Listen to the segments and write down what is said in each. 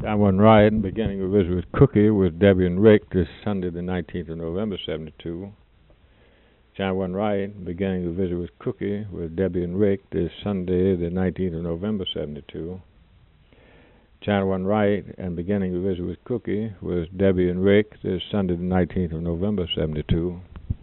John One Riot, beginning a visit with Cookie with Debbie and Rick this Sunday, the 19th of November, 72. John One Riot, beginning a visit with Cookie with Debbie and Rick this Sunday, the 19th of November, 72. John One Riot, and beginning a visit with Cookie with Debbie and Rick this Sunday, the 19th of November, 72.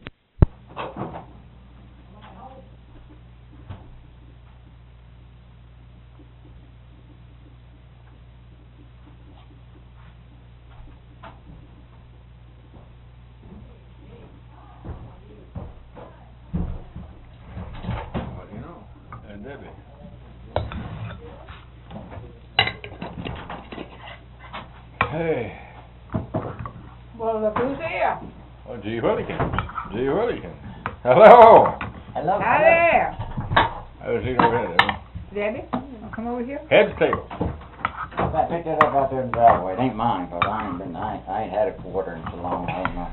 Debbie. Hey. Well, look who's here. Oh, Gee Whittakin. Gee Whittakin. Hello. Hello. Hi there. I was sitting over here, Debbie. Debbie, wanna come over here? Heads, tails. I picked that up out there in the driveway. It ain't mine, but I ain't had a quarter in so long. I don't know.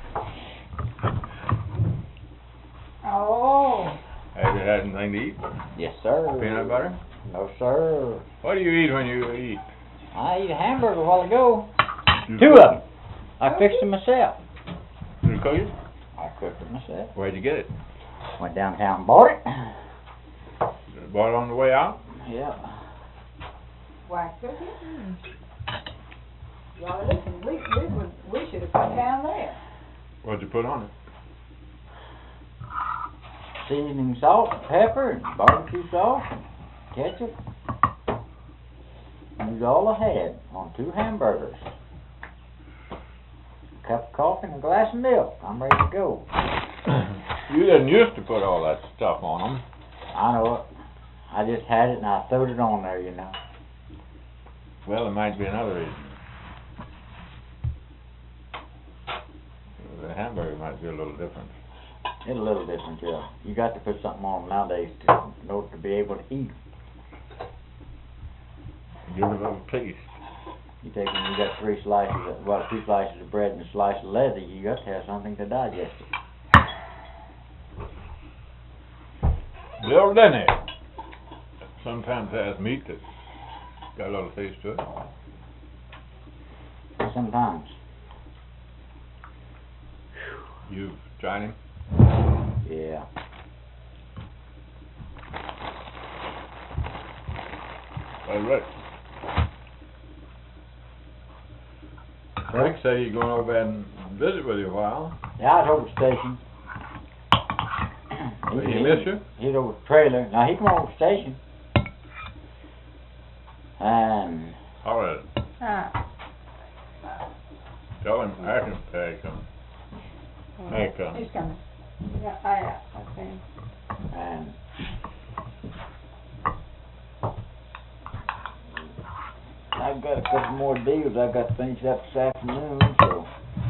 Oh. Have you had anything to eat? Yes, sir. Peanut butter? No, sir. What do you eat when you eat? I ate a hamburger a while ago. Two of them. I fixed them myself. Did you cook it? I cooked it myself. Where'd you get it? Went downtown and bought it. Bought it on the way out? Yeah. Why, cook it? Y'all listen, we should have come down there. What'd you put on it? Seasoning salt, pepper, and barbecue sauce, and ketchup. And that's all I had on 2 hamburgers. A cup of coffee and a glass of milk. I'm ready to go. You didn't used to put all that stuff on them. I know it. I just had it and I throwed it on there, you know. Well, there might be another reason. The hamburger might be a little different. It's a little different, yeah. You got to put something on them nowadays in order to be able to eat. Give it a little taste. You got 3 slices, 2 slices of bread and a slice of leather, you got to have something to digest it. Bill Denny sometimes has meat that's got a little taste to it. Sometimes. You've tried him? Yeah. Hey, Rick. Rick said he's going over and visit with you a while. Yeah, I was over the station. Did he miss you? He's over the trailer. Now, he come over the station. And... All right. Tell him I can take him. Hey, come. He's coming. Yeah, okay. And... I've got a couple more deals I got to finish up this afternoon, so...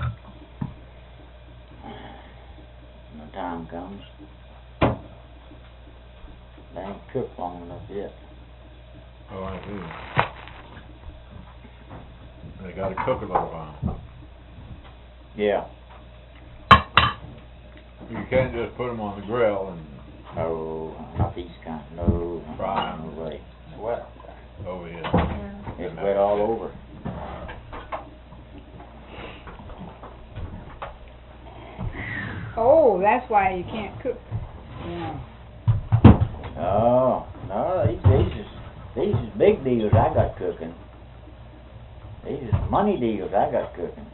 when the time comes. They ain't cooked long enough yet. Oh, I see. They got to cook a little while. Yeah. You can't just put them on the grill and No, not these kind. No. Fry 'em. No way. Wet. over here. It's wet all over. Oh, that's why you can't cook. Yeah. Oh, no, these is big deals I got cooking. These is money deals I got cooking.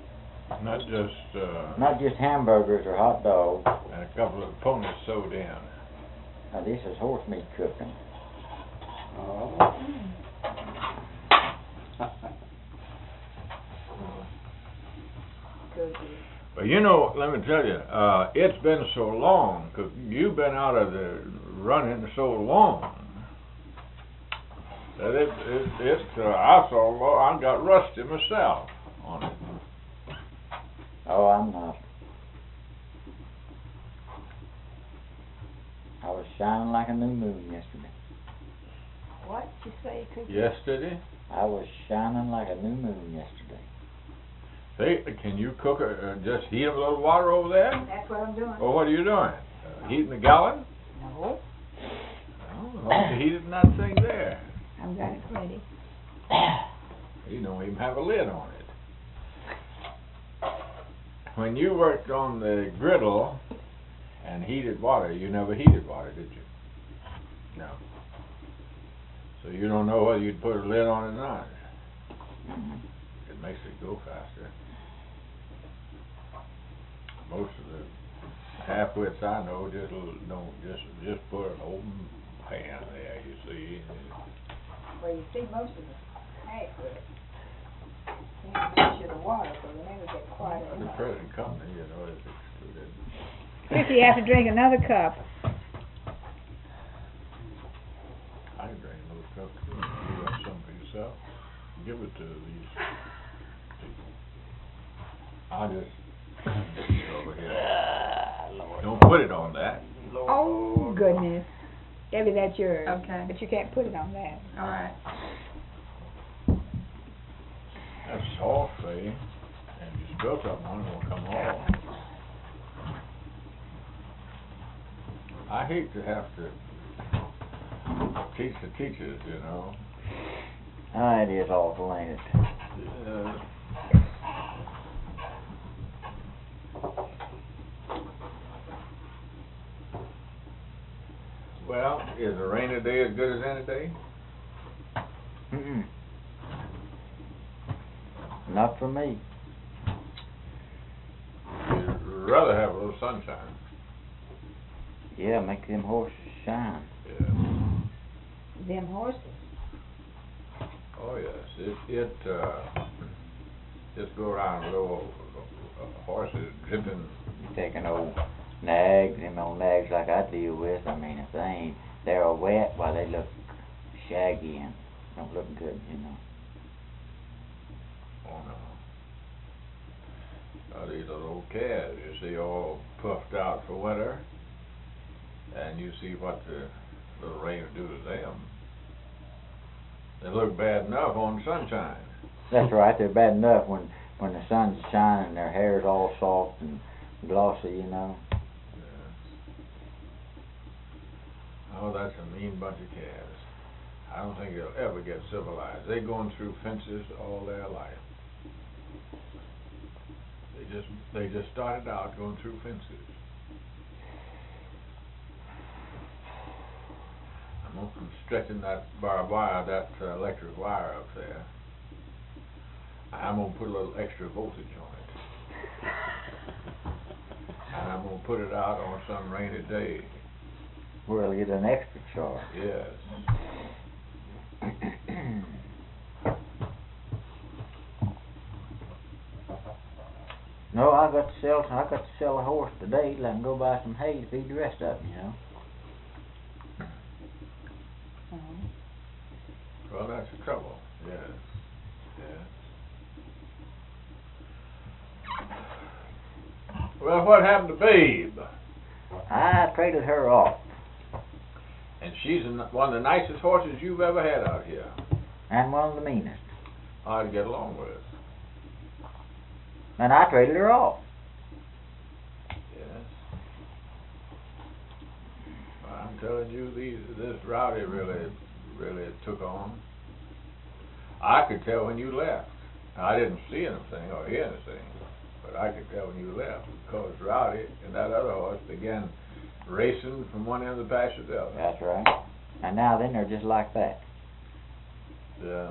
Not just hamburgers or hot dogs. And a couple of ponies sewed in. Now this is horse meat cooking. Oh. But you know, let me tell you, it's been so long, 'cause you've been out of the running so long, that I got rusty myself on it. Oh, I'm not. I was shining like a new moon yesterday. What did you say, Cookie? Yesterday? I was shining like a new moon yesterday. Hey, can you cook just heat a little water over there? That's what I'm doing. Or what are you doing? Heating the gallon? No, Oh, you heated that thing there. I've got it ready. You don't even have a lid on it. When you worked on the griddle and heated water, you never heated water, did you? No. So you don't know whether you'd put a lid on it or not. It makes it go faster. Most of the half-wits I know just put an open pan there, you see. Well, you see, most of the half-wits can't measure the water, so they never get quite The enough. present company, you know, is excluded. Chrissy, you have to drink another cup. I drank another cup too. You got some for yourself? Give it to these people. I just over here. Don't put it on that. Oh, goodness. Debbie, that's yours. Okay. But you can't put it on that. All right. That's soft, see? And you spill something on it, it won't come off. I hate to have to teach the teachers, you know. Ah, it is awful, ain't it? Well, is a rainy day as good as any day? Mm-mm. Not for me. You'd rather have a little sunshine. Yeah, make them horses shine. Yeah. Them horses. Oh yes. Just go around with old horses dripping. You take an old nags, them old nags like I deal with, I mean, if they're all wet, why they look shaggy and don't look good, you know. Oh no. These little old calves, you see, all puffed out for winter, and you see what the little rain will do to them. They look bad enough on sunshine. That's right, they're bad enough when the sun's shining and their hair's all soft and glossy, you know. Yeah. Oh, that's a mean bunch of calves. I don't think they'll ever get civilized. They're going through fences all their life. They just started out going through fences. I'm stretching that barbed wire, that electric wire up there. I'm going to put a little extra voltage on it. And I'm going to put it out on some rainy day. We'll get an extra charge. Yes. No, I got to sell a horse today, let him go buy some hay to feed the rest of them, you know. Well, that's the trouble. Yes. Yes. Well, what happened to Babe? I traded her off, And she's one of the nicest horses you've ever had out here. and one of the meanest. Hard to get along with. And I traded her off. Yes. Well, I'm telling you, this Rowdy really took on. I could tell when you left. I didn't see anything or hear anything, but I could tell when you left because Rowdy and that other horse began racing from one end of the pasture to the other. That's right. And now then they're just like that. Yeah.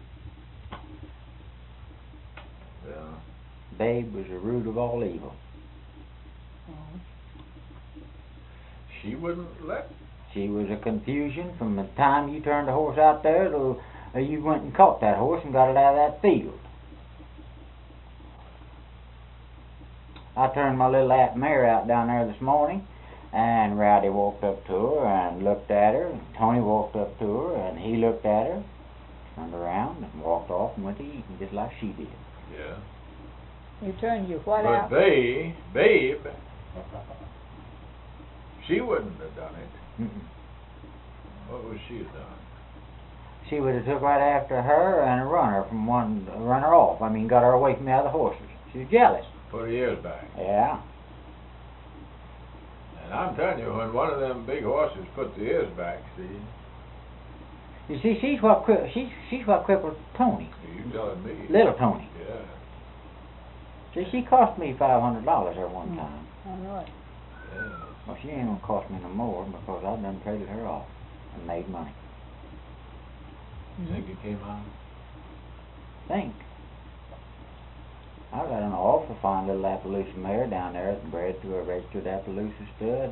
Yeah. Babe was the root of all evil. She wouldn't let. She was a confusion from the time you turned the horse out there till you went and caught that horse and got it out of that field. I turned my little mare out down there this morning, and Rowdy walked up to her and looked at her, and Tony walked up to her and he looked at her, turned around and walked off and went to eating just like she did. Yeah. You turned your what But out? Babe, she wouldn't have done it. Mm-mm. What would she have done? She would have took right after her and run her off. I mean, got her away from the other horses. She was jealous. Put her ears back. Yeah. And I'm telling you, when one of them big horses put the ears back, see, You see, she's what crippled Tony, You telling me? little Tony. Yeah. See, she cost me $500 at one time. All right. Yeah. Well, she ain't gonna cost me no more because I done traded her off and made money. Think it came out? Think. I got an awful fine little Appaloosa mare down there that's bred to a registered Appaloosa stud.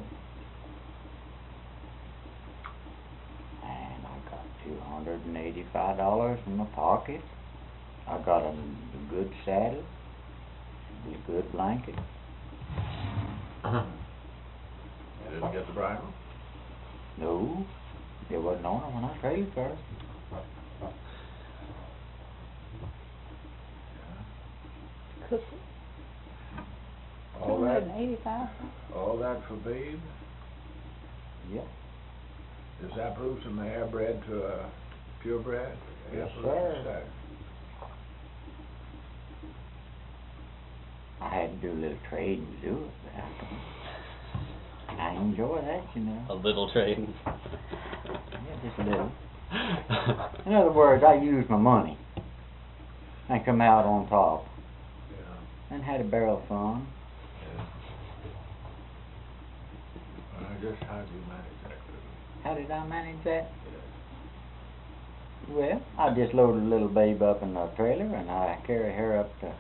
And I got $285 in my pocket. I got a good saddle, a good blanket. You didn't get the bridle? No, it wasn't on her when I traded her. Cookie. All that, $285. all that for Babe? Yep. Is Appaloosa mare bred to a purebred? Yes, Appaloosa sir. stud? I had to do a little trading to do it. But I enjoy that, you know. A little trading. Yeah, just a little. In other words, I used my money and come out on top Yeah. and had a barrel of fun. Yeah. Just how do you manage that? How did I manage that? Yeah. Well, I just loaded a little babe up in the trailer and I carry her up to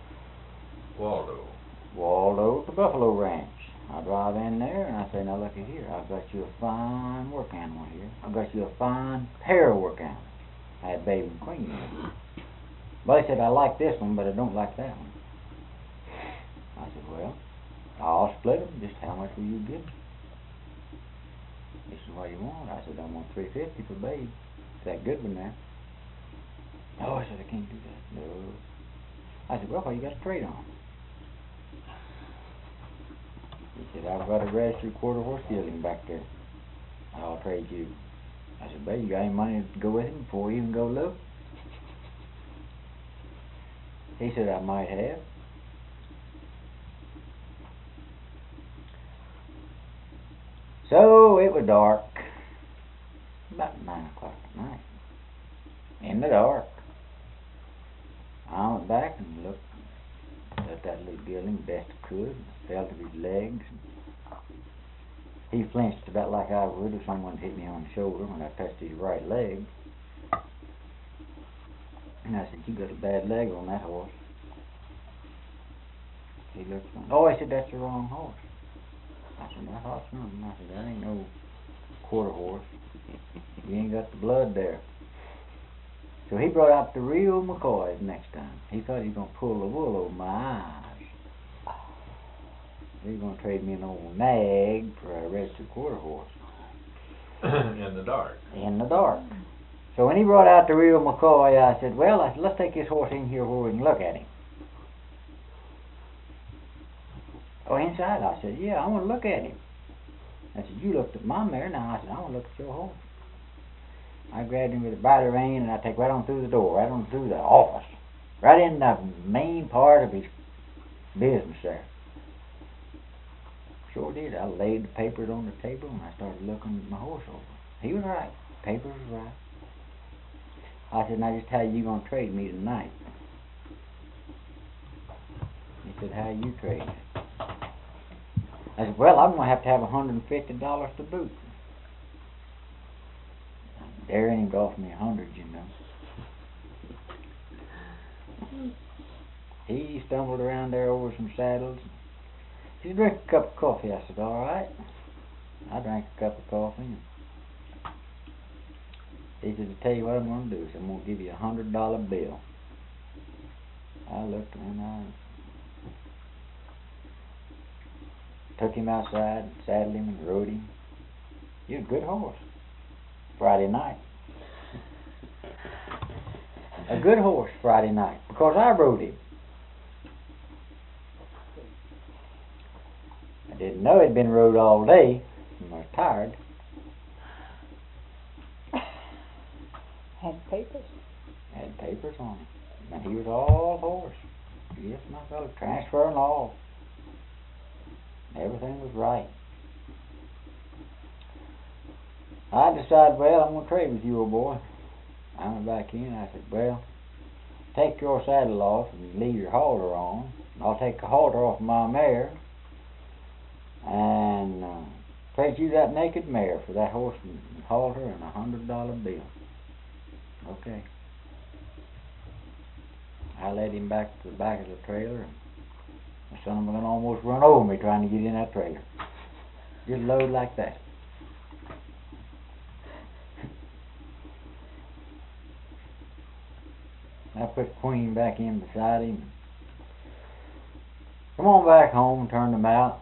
Waldo to Buffalo Ranch. I drive in there and I say, now looky here, I've got you a fine work animal here. I've got you a fine pair of work animals. I had Babe and Queen there. But he said, I like this one, but I don't like that one. I said, well, I'll split them. Just how much will you give me? He said, what do you want? I said, I want $350 for Babe. That good one there. Oh, I said, I can't do that. No. I said, well, what you got to trade on? He said, I've got a registered quarter horse gelding back there. I'll trade you. I said, babe, you got any money to go with him before you even go look? He said, I might have. So it was dark. About 9 o'clock at night. In the dark. I went back and looked at that little gelding best I could, felt of his legs. He flinched about like I would if someone hit me on the shoulder when I touched his right leg. And I said, you got a bad leg on that horse. He looked at me. Oh, he said, that's the wrong horse. I said, that's awesome. I said, that ain't no quarter horse. You ain't got the blood there. So he brought out the real McCoys next time. He thought he was going to pull the wool over my eyes. He was going to trade me an old nag for a registered quarter horse. In the dark. In the dark. So when he brought out the real McCoy, I said, well, let's take this horse in here where we can look at him. Oh, inside? I said, yeah, I want to look at him. I said, you looked at my mare. Now I said, I want to look at your horse. I grabbed him with a bridle rein and I take right on through the door, right on through the office, right in the main part of his business there. Sure did. I laid the papers on the table and I started looking at my horse over. He was right. Papers was right. I said, now just how you going to trade me tonight? He said, how you trade? I said, well, I'm going to have $150 to boot. I daring him to offer me $100, you know. He stumbled around there over some saddles. He said, drink a cup of coffee. I said, all right. I drank a cup of coffee. And he said, to tell you what I'm going to do is I'm going to give you $100 bill. I looked and I took him outside, saddled him and rode him. He was a good horse. Friday night. A good horse Friday night because I rode him. I didn't know he'd been rode all day and I was tired. Had papers. Had papers on him. And he was all horse. Yes, my fellow. Transfer and all. Everything was right. I decided, well, I'm going to trade with you, old boy. I went back in. I said, well, take your saddle off and leave your halter on. I'll take the halter off my mare and trade you that naked mare for that horse and halter and $100 bill. Okay. I led him back to the back of the trailer, and the son of a gun almost run over me trying to get in that trailer. Just load like that. I put Queen back in beside him. Come on back home, turned him out.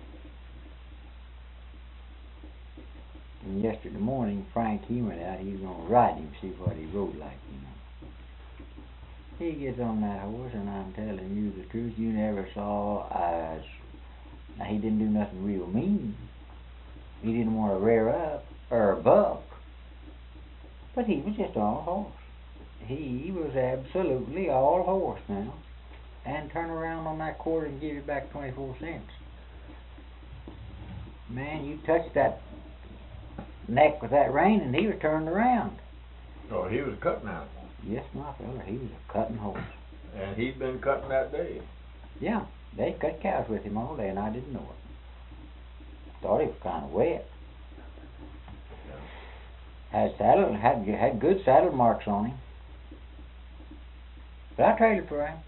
And yesterday morning, Frank, he went out. He was going to ride him, see what he rode like, you know. He gets on that horse, and I'm telling you the truth, you never saw as... Now, he didn't do nothing real mean. He didn't want to rear up or buck. But he was just all horse. He was absolutely all horse now. And turn around on that quarter and give you back 24 cents. Man, you touched that neck with that rein and he was turned around. Oh, he was cutting out. Yes, my fella, he was a cutting horse. And he'd been cutting that day. Yeah, they cut cows with him all day and I didn't know it. Thought he was kind of wet. Had good saddle marks on him. But I traded for him.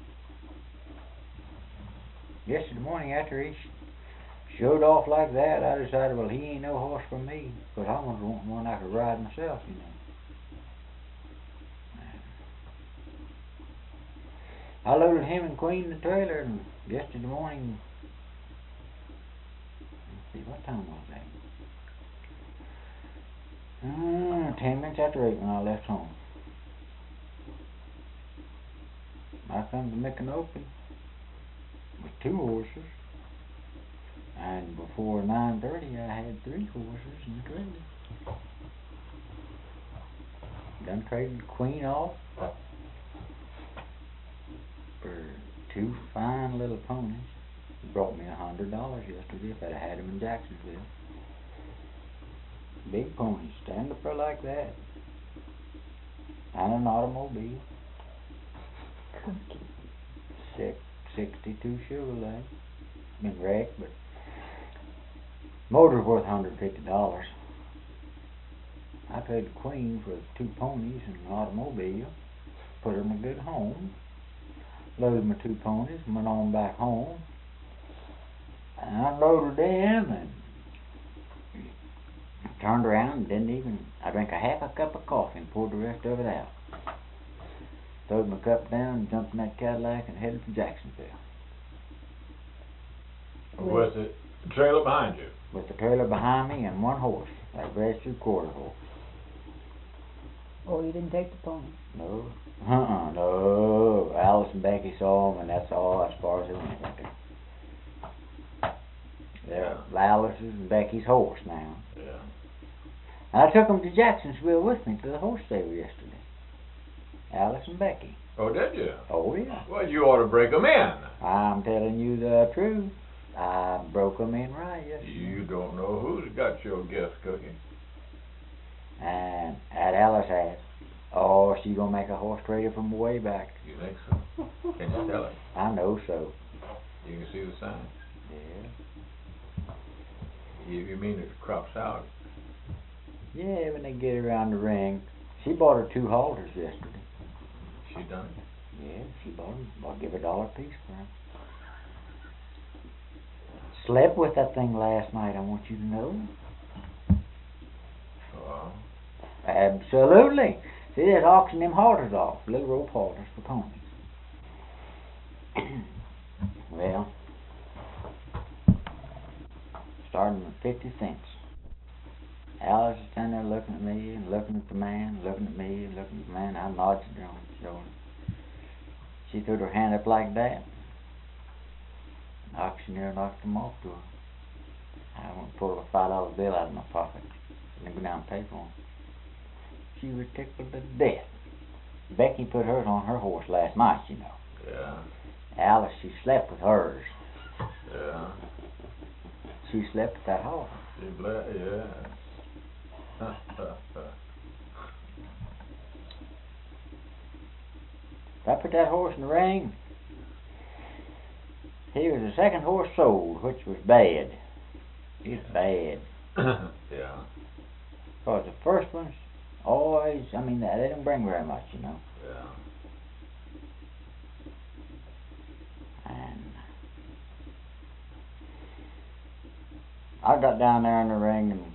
Yesterday morning after he showed off like that, I decided, well, he ain't no horse for me, because I was wanting one I could ride myself, you know. I loaded him and Queen in the trailer, and yesterday morning, let's see, what time was that? 10 minutes after 8 when I left home. I come to Micanopy with 2 horses, and before 9:30 I had 3 horses in the trailer. Done traded Queen off for 2 fine little ponies. It brought me $100 yesterday if I'd have had them in Jacksonville. Big ponies, stand up there like that, and an automobile. 62 Chevrolet. Been wrecked, but motor's worth $150. I paid the Queen for 2 ponies and an automobile. Put her in a good home. Loaded my 2 ponies and went on back home. And I loaded them and turned around and didn't even... I drank a half a cup of coffee and poured the rest of it out. Throwed my cup down, jumped in that Cadillac, and headed for Jacksonville. With the trailer behind you? With the trailer behind me and 1 horse, that registered quarter horse. Oh, you didn't take the pony? No. No. Alice and Becky saw him, and that's all as far as it went right there. They're Alice's and Becky's horse now. Yeah. And I took them to Jacksonville with me to the horse stable yesterday. Alice and Becky. Oh, did you? Oh, yeah. Well, you ought to break them in. I'm telling you the truth. I broke them in right yesterday. You don't know who's got your guest cooking. And at Alice asked, oh, she gonna make a horse trader from way back. You think so? Can you tell it? I know so. You can see the signs. Yeah. You mean it crops out? Yeah, when they get around the ring. She bought her 2 halters yesterday. She done it. Yeah, she bought them. I'll give her $1 a piece for them. Slept with that thing last night, I want you to know. Oh. Absolutely. See, they're auctioning them halters off, little rope halters for ponies. Well, starting with 50 cents. Alice is standing there looking at me and looking at the man, looking at me and looking at the man. I nodded her on the shoulder. She threw her hand up like that. The auctioneer knocked them off to her. I went and pulled a $5 bill out of my pocket and go down and pay for them. She was tickled to death. Becky put hers on her horse last night, you know. Yeah. Alice, she slept with hers. Yeah. She slept with that horse. Yeah. I put that horse in the ring. He was the second horse sold, which was bad. It's bad. Yeah. Because the first ones always, I mean, they don't bring very much, you know. Yeah. And I got down there in the ring and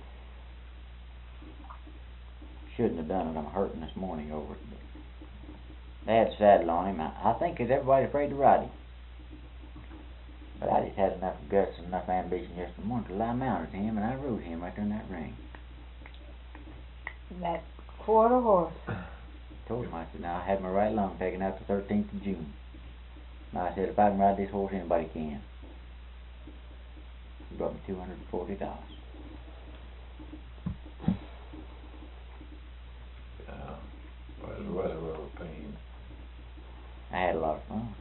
shouldn't have done it. I'm hurting this morning over it. But they had a saddle on him. I think 'cause everybody's afraid to ride him. But I just had enough guts and enough ambition yesterday morning to lie mounted to him, and I rode him right there in that ring. That quarter horse. Told him, I said, now I had my right lung taken out the 13th of June. And I said, if I can ride this horse, anybody can. He brought me $240. Yeah. Well, it was a little pain. I had a lot of fun.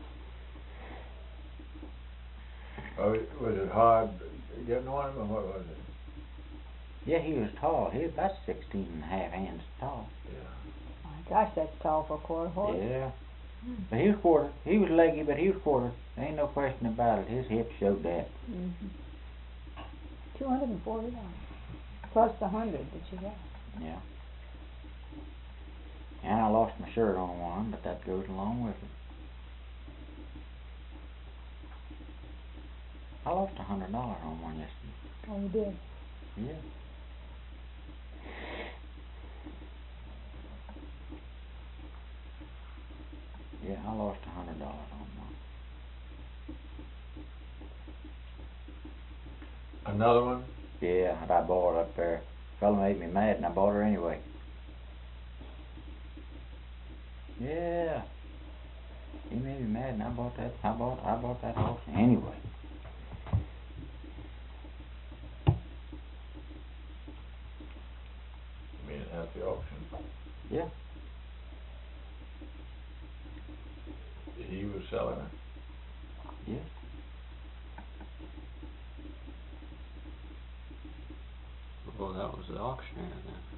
Oh, was it hard getting on him, or what was it? Yeah, he was tall. He was about 16 and a half hands tall. Yeah. My gosh, that's tall for a quarter horse. Yeah. But he was quarter. He was leggy, but he was quarter. There ain't no question about it. His hips showed that. Mm-hmm. $240 plus the 100 that you got. Yeah. And I lost my shirt on one, but that goes along with it. I lost $100 on one yesterday. Oh, you did? Yeah. Yeah, I lost $100 on one. Another one? Yeah, and I bought her up there. Fella made me mad, and I bought her anyway. Yeah. He made me mad, and I bought that. I bought that horse anyway. You mean at the auction? Yeah. He was selling it. Yeah. Well, that was the auctioneer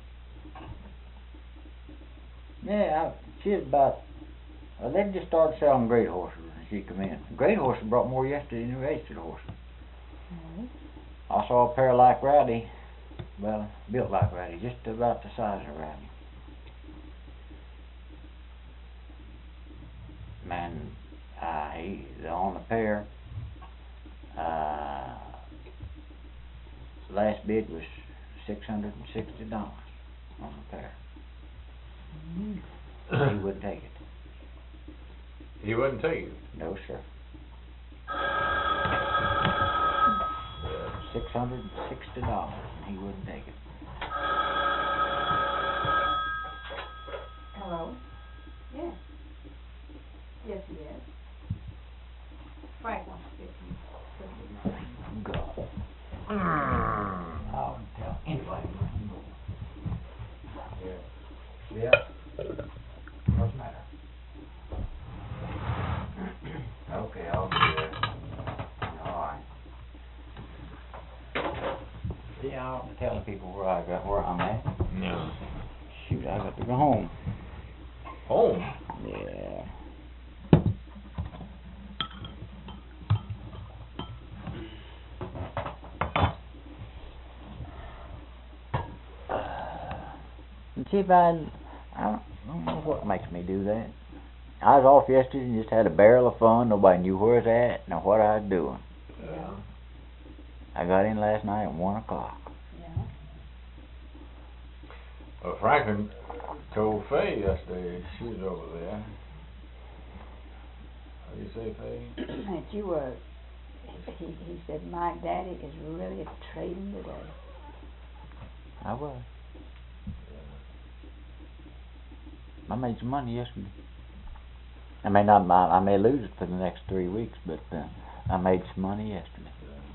then. Yeah, she was about. They just started selling great horses when she come in. Great horses brought more yesterday than the registered horses. Mm-hmm. I saw a pair like Rowdy, well, built like Rowdy, just about the size of Rowdy. Man, on the pair, last bid was $660 on the pair. Mm-hmm. He wouldn't take it. He wouldn't take it. No, sir. Yeah. $660, and he wouldn't take it. Hello? Yes. Yes, yes. Frank wants to get you. God. I'll tell anybody. Yeah. Yeah. What's the matter? Okay, I'll be there. Alright. Yeah, I'll be telling people where I'm at. No. Shoot, I got to go home. Home? Yeah. And see if I don't know what makes me do that. I was off yesterday and just had a barrel of fun. Nobody knew where I was at nor what I was doing. Yeah. I got in last night at 1 o'clock. Yeah. Well, Franklin told Faye yesterday, she was over there. How do you say, Faye? That you were, he said, my daddy is really trading today. I was. I made some money yesterday. I may lose it for the next 3 weeks, but I made some money yesterday.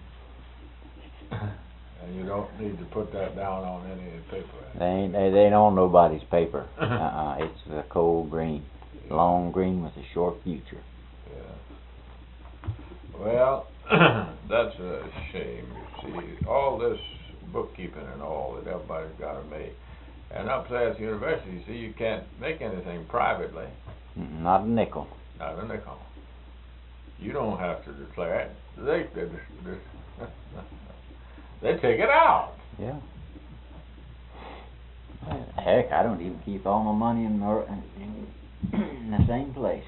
And you don't need to put that down on any paper. They ain't on nobody's paper. It's a cold green, long green with a short future. Yeah. Well, that's a shame. You see, all this bookkeeping and all that everybody's got to make. And up there at the university, you see, you can't make anything privately, Not a nickel. not a nickel. You don't have to declare it. They take it out. Yeah. Heck, I don't even keep all my money in the same place.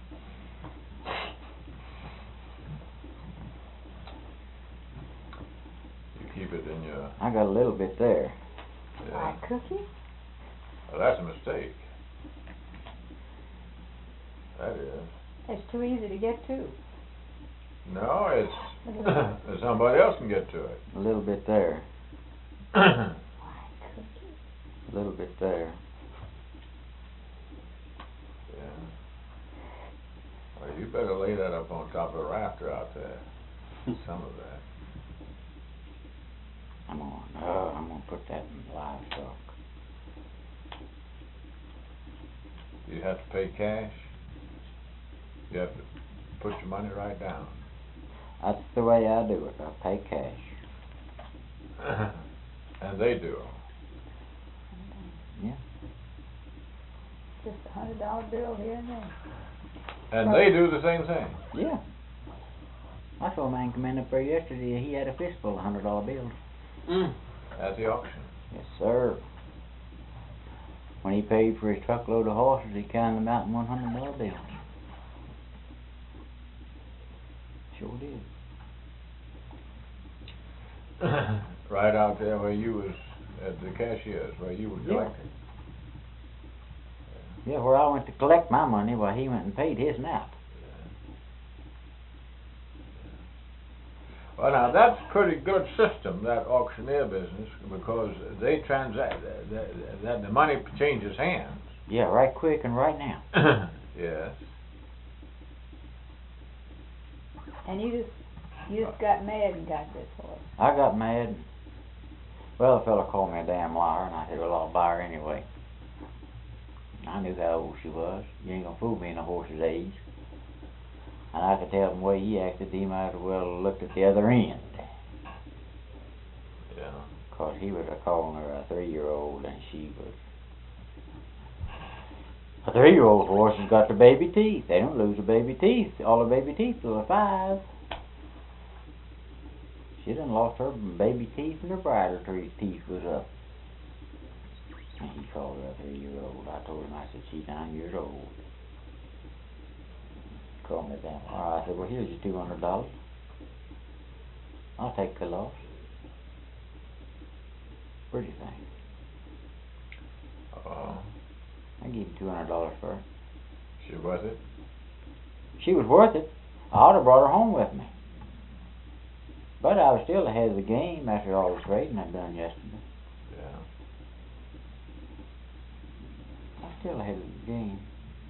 You keep it in your. I got a little bit there. Yeah. Like cookie? Well, that's a mistake. That is. It's too easy to get to. No, it's somebody else can get to it. A little bit there. Like cookie? A little bit there. Yeah. Well, you better lay that up on top of the rafter out there. Some of that. I'm gonna put that in livestock. You have to pay cash. You have to put your money right down. That's the way I do it. I pay cash. And they do. Yeah. Just $100 bill here and there. And they do the same thing. Yeah. I saw a man come in up there yesterday. He had a fistful of $100 bills. At the auction. Yes, sir. When he paid for his truckload of horses, he counted them out in $100 bills. Sure did. Right out there where you was at the cashier's, where you were Yeah. collecting. Yeah, where I went to collect my money, while he went and paid his nap. Well, now that's pretty good system, that auctioneer business, because they transact, that the money changes hands. Yeah, right quick and right now. Yes. And you just got mad and got this horse. I got mad. Well, the fella called me a damn liar, and I said, well, I'll buy her anyway. I knew how old she was. You ain't gonna fool me in a horse's age. And I could tell from the way he acted, he might as well have looked at the other end. Yeah. 'Cause he was calling her a 3-year-old, and she was... A 3-year-old horse has got the baby teeth. They don't lose the baby teeth. All the baby teeth till they're 5. She done lost her baby teeth, and her bridle teeth was up. And he called her a 3-year-old. I told him, I said, she's 9 years old. He called me down. I said, well, here's your $200. I'll take the loss. What do you think? I give you $200 for her. She worth it? She was worth it. I ought to have brought her home with me. But I was still ahead of the game after all the trading I'd done yesterday. Yeah. I was still ahead of the game.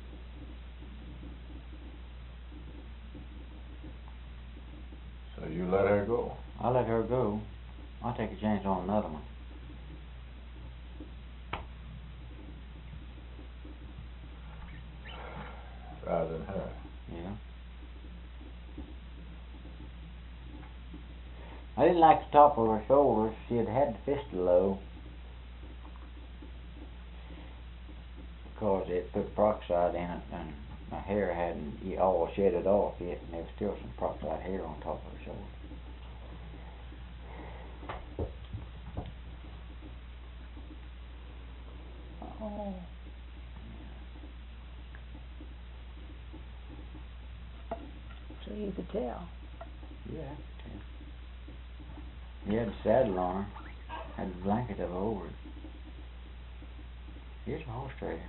So you let her go? I'll let her go. I'll take a chance on another one. Rather than her. Yeah. I didn't like the top of her shoulders. She had had the fistal low. Because it put peroxide in it, and my hair hadn't all shedded off yet, and there was still some peroxide hair on top of her shoulder. Oh. So you could tell. Yeah. He had the saddle on her, had the blanket up over it. Here's my horse trader.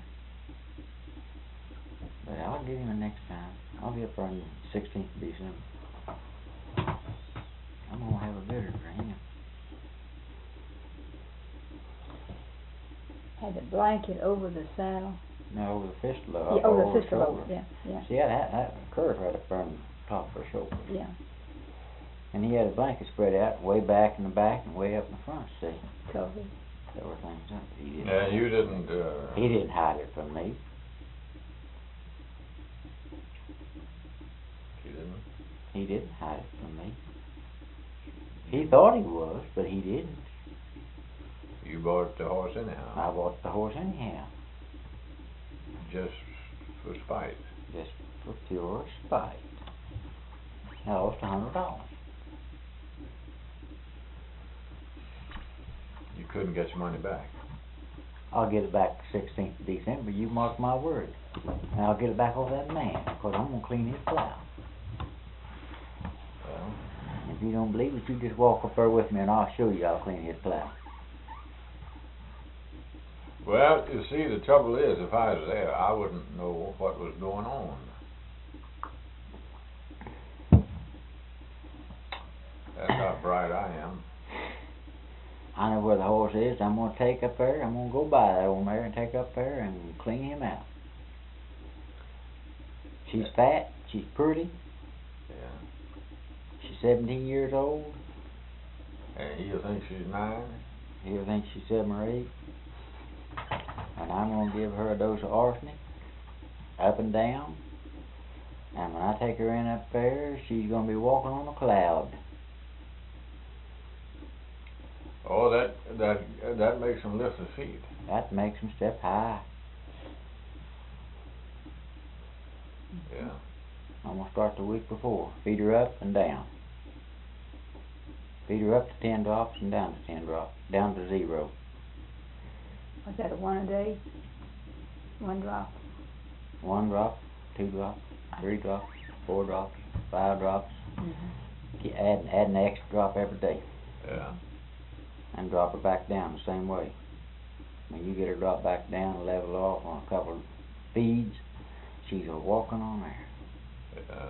But I'll get him the next time. I'll be up there on the 16th of December. I'm gonna have a bidder for him. Had the blanket over the saddle. No, over the fistula. Yeah, over the her sister shoulder. yeah, yeah, She had that curve right up there on the top of her shoulder. yeah. And he had a blanket spread out way back in the back and way up in the front, see? Covered. Cover things up. He didn't. Yeah, you didn't, He didn't hide it from me. You didn't? He didn't hide it from me. He thought he was, but he didn't. You bought the horse anyhow, I bought the horse anyhow, just for spite. just for pure spite. I lost $100. You couldn't get your money back. I'll get it back the 16th of December, you mark my word. And I'll get it back off that man, because I'm going to clean his plow. Well, If you don't believe it, you just walk up there with me and I'll show you I'll clean his plow. well, you see, the trouble is, if I was there, I wouldn't know what was going on. That's how bright I am. I know where the horse is. I'm going to take up there. I'm going to go by that old mare and take up there and clean him out. She's fat. She's pretty. Yeah. She's 17 years old. And he'll think she's 9. He'll think she's 7 or 8. And I'm going to give her a dose of arsenic, up and down. And when I take her in up there, she's going to be walking on a cloud. Oh, that makes them lift their feet. That makes them step high. Yeah. I'm going to start the week before. Feed her up and down. Feed her up to 10 drops and down to 10 drops. Down to 0. Was that a 1 a day? 1 drop? 1 drop, 2 drops, 3 drops, 4 drops, 5 drops. Mm-hmm. Keep add an extra drop every day. Yeah. And drop her back down the same way. When you get her drop back down and level off on a couple of feeds, she's a walking on air. Yeah.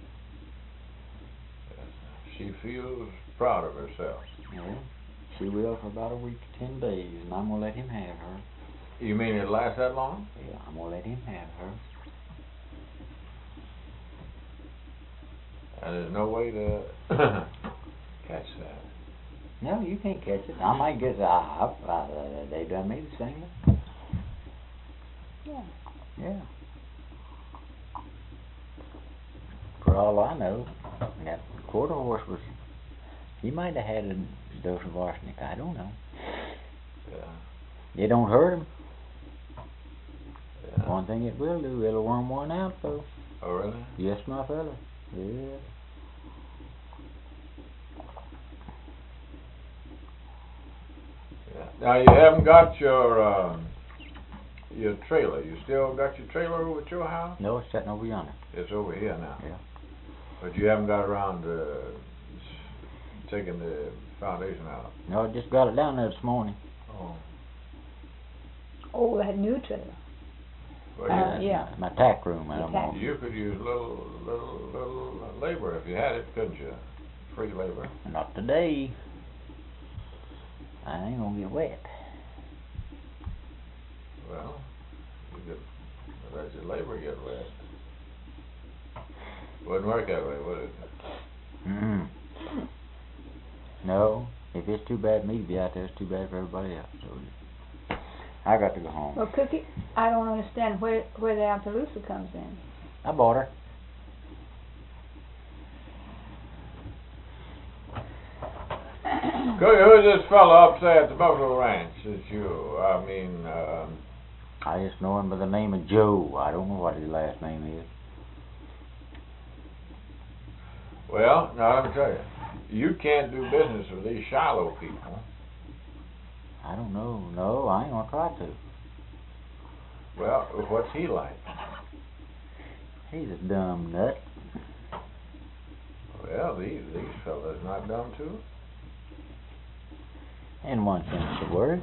Yes. She feels proud of herself. Well, she will for about a week to 10 days, and I'm going to let him have her. You mean it lasts that long? Yeah, I'm going to let him have her. And there's no way to catch that. No, you can't catch it. I might get they done me the same way. Yeah. Yeah. For all I know, that quarter horse was, he might have had a dose of arsenic. I don't know. Yeah. It don't hurt him. Yeah. One thing it will do, it'll worm one out, though. Oh, really? Yes, my fella. Yeah. Yeah. Now you haven't got your trailer. You still got your trailer over at your house? No, it's sitting over yonder. It's over here now. Yeah. But you haven't got around to taking the foundation out. No, I just got it down there this morning. Oh. Oh, that new trailer. Well, yeah. My tack room. I Your don't tack know. you could use little labor if you had it, couldn't you? Free labor. Not today. I ain't gonna get wet. Well, you could let your labor get wet. Wouldn't work that way, would it? Mm. No, if it's too bad for me to be out there, it's too bad for everybody else. So I got to go home. Well, Cookie, I don't understand where the Appaloosa comes in. I bought her. Who's this fellow up there at the Buffalo Ranch? I just know him by the name of Joe. I don't know what his last name is. Well, now let me tell you. You can't do business with these Shiloh people. I don't know. No, I ain't gonna try to. Well, what's he like? He's a dumb nut. Well, these fellas not dumb too. In one sense of the word.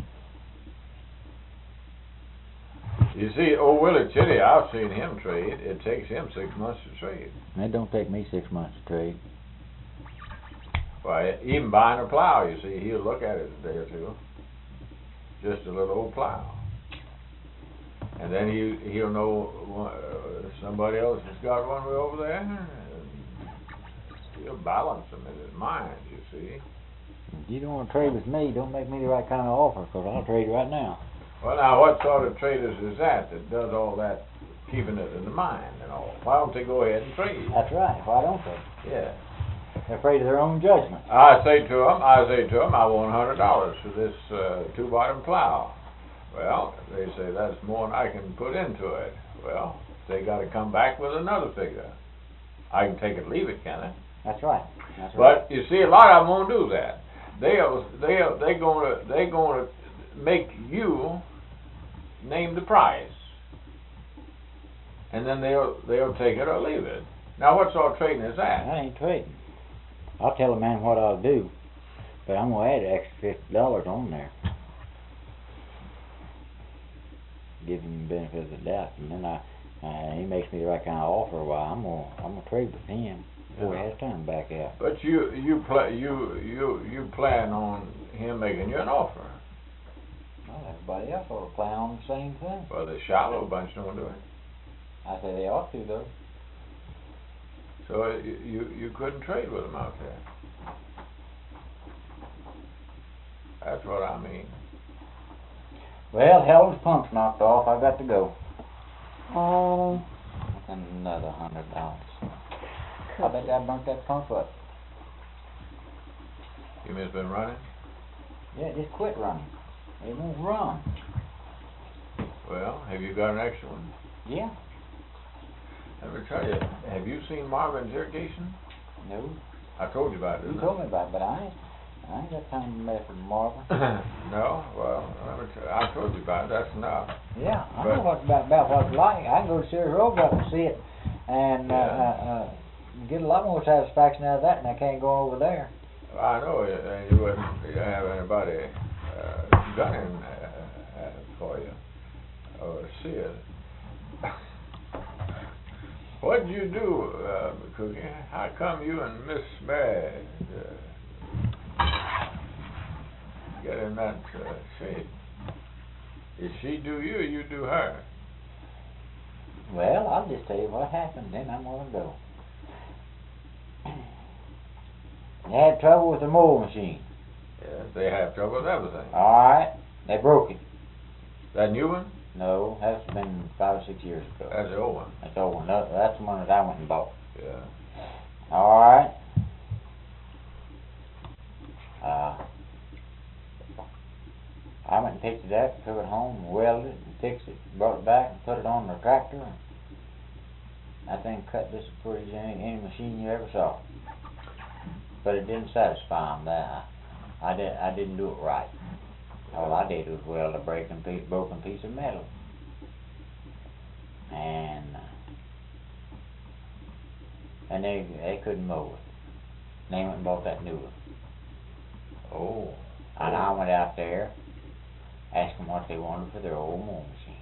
You see, old Willie Chitty, I've seen him trade. It takes him 6 months to trade. It don't take me 6 months to trade. Why, even buying a plow, you see, he'll look at it a day or two. Just a little old plow. And then he'll know somebody else has got one way over there. And he'll balance them in his mind, you see. If you don't want to trade with me, don't make me the right kind of offer, because I'll trade right now. Well, now, what sort of traders is that does all that keeping it in the mind and all? Why don't they go ahead and trade? That's right. Why don't they? Yeah. They're afraid of their own judgment. I say to them, I want $100 for this two-bottom plow. Well, they say that's more than I can put into it. Well, they got to come back with another figure. I can take it, leave it, can I? That's right. That's right. But you see, a lot of them won't do that. They're gonna make you name the price, and then they'll take it or leave it. Now, what sort of trading is that? I ain't trading. I'll tell a man what I'll do, but I'm gonna add an extra $50 on there. Give him the benefit of the doubt, and then he makes me the right kind of offer. Well, I'm gonna trade with him before he has time to back out. But you plan on him making you an offer? Well, everybody else ought to plan on the same thing. Well, the shallow bunch don't do it. I say they ought to, though. So you couldn't trade with them out there. That's what I mean. Well, hell, the pump's knocked off. I got to go. Oh. Another $100. I bet I burnt that pump up. You mean it's been running? Yeah, it just quit running. It won't run. Well, have you got an extra one? Yeah. Let me tell you, have you seen Marvin's irrigation? No. I told you about it, You didn't told me about it, but I ain't got time to mess with Marvin. No? Well, let me tell you, I told you about it. That's enough. Yeah, I know what's about what it's like. I can go to Sears Roebuck and see it, and get a lot more satisfaction out of that than I can go over there. I know, and you wouldn't have anybody gunning for you or see it. What did you do, Cookie? How come you and Miss Mary get in that shape? Did she do you or you do her? Well, I'll just tell you what happened, then I'm gonna go. They had trouble with the mowing machine. Yes, they have trouble with everything. Alright, they broke it. That new one? No, that's been 5 or 6 years ago. That's the old one. That's the old one. No, that's the one that I went and bought. Yeah. Alright. I went and picked it up, took it home, welded it, and fixed it, brought it back and put it on the tractor. That thing cut just as pretty as any machine you ever saw. But it didn't satisfy them. I didn't do it right. All I did was weld a broken piece of metal. And they couldn't mow it. They went and bought that new one. Oh. And I went out there, asked them what they wanted for their old mowing machine.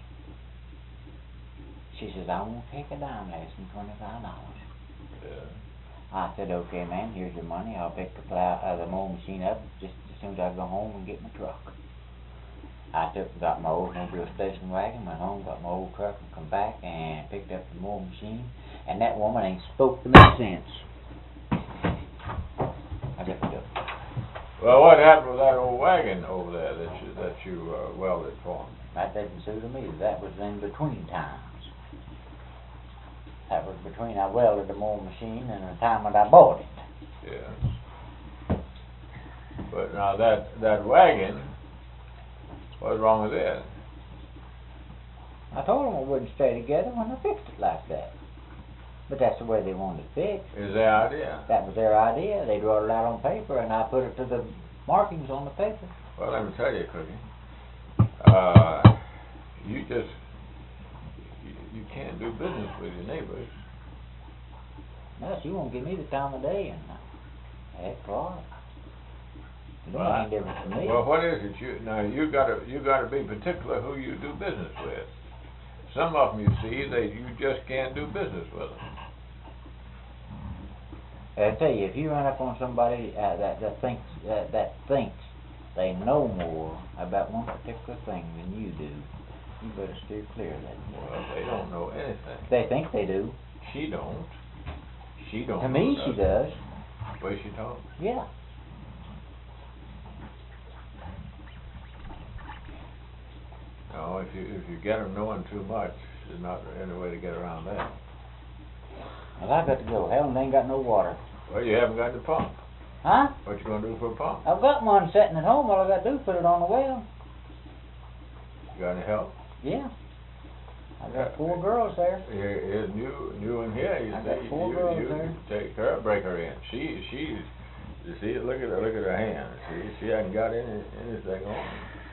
She says, I won't take a dime less than $25. Yeah. I said, okay, man, here's your money. I'll pick the mowing machine up just as soon as I go home and get my truck. I got my old mobile station wagon, went home, got my old truck, and come back and picked up the mowing machine. And that woman ain't spoke to me since. I got to go. Well, what happened with that old wagon over there that you welded for? That didn't suit me. That was in between times. That was between I welded the mowing machine and the time when I bought it. Yes. But now that wagon, what's wrong with it? I told them I wouldn't stay together when I fixed it like that. But that's the way they wanted it fixed. Is their idea? That was their idea. They wrote it out on paper, and I put it to the markings on the paper. Well, let me tell you, Cookie. You can't do business with your neighbors. No, she won't give me the time of day, and heck, Clark. It don't Well, make any difference to me. Well, what is it? You gotta be particular who you do business with. Some of them, you see, you just can't do business with them. I tell you, if you run up on somebody that thinks they know more about one particular thing than you do, you better steer clear of that. Well, they don't know anything. They think they do. She don't. She don't. To me, know she nothing. does. The way she talks. Yeah. No, if you get them knowing too much, there's not any way to get around that. Well, I got to go. Helen ain't got no water. Well, you haven't got the pump. Huh? What you gonna do for a pump? I've got one sitting at home. All I got to do is put it on the well. You got any help? Yeah. I got 4 girls there. Here's new in here. You I see, got 4 girls you there. take her, break her in. She's. You see, look at her hand. See, she hasn't got anything on.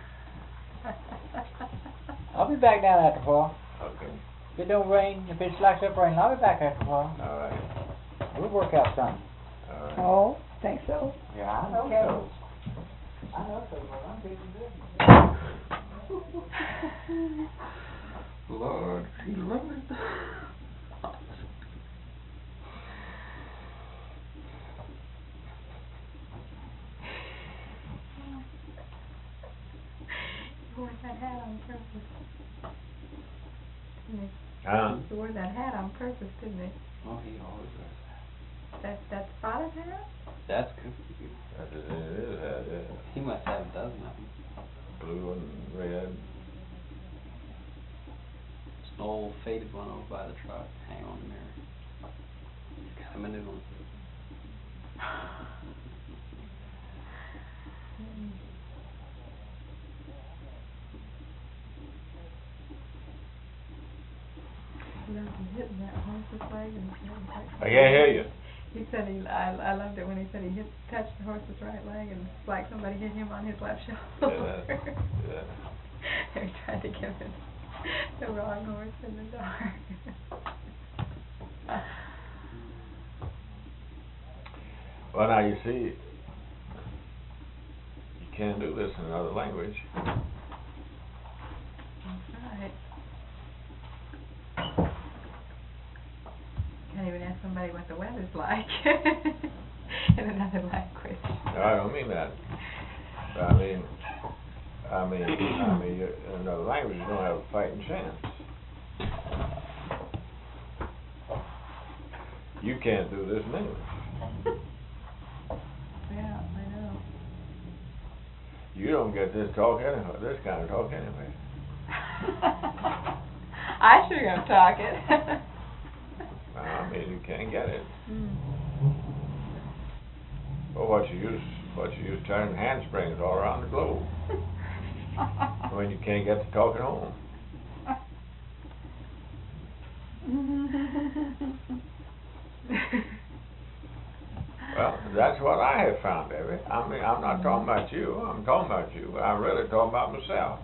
I'll be back down after a while. Okay. If it don't rain, if it slacks up raining, I'll be back after a while. All right. We'll work out something. All right. Oh, think so? Yeah, I know Okay. so. I know so, but I'm getting good. Lord, he loves it. He wore that hat on purpose. Didn't he? Huh? He wore that hat on purpose, didn't he? Oh, he always does that. That's Father's hat? That's Cookie. That's it is. Yeah. He must have a dozen of them. Blue and red. There's an old faded one over by the truck. Hang on the mirror. He's got him a new one. He loved hitting that horse's leg and I can't hear you. he said I loved it when he said he touched the horse's right leg and it's like somebody hit him on his left shoulder. Yeah. They tried to give him the wrong horse in the dark. Well, now you see, you can't do this in another language. Right. Can't even ask somebody what the weather's like in another language. No, I don't mean that. But I mean, in another language, you don't have a fighting chance. You can't do this in English. Yeah, I know. You don't get this talk anyway, this kind of talk anyway. I sure am talking. I mean, you can't get it. Mm. Well, what you use turning handsprings all around the globe when you can't get to talking home. Well, that's what I have found, Debbie. I mean, I'm not talking about you. I'm talking about you, but I'm really talking about myself.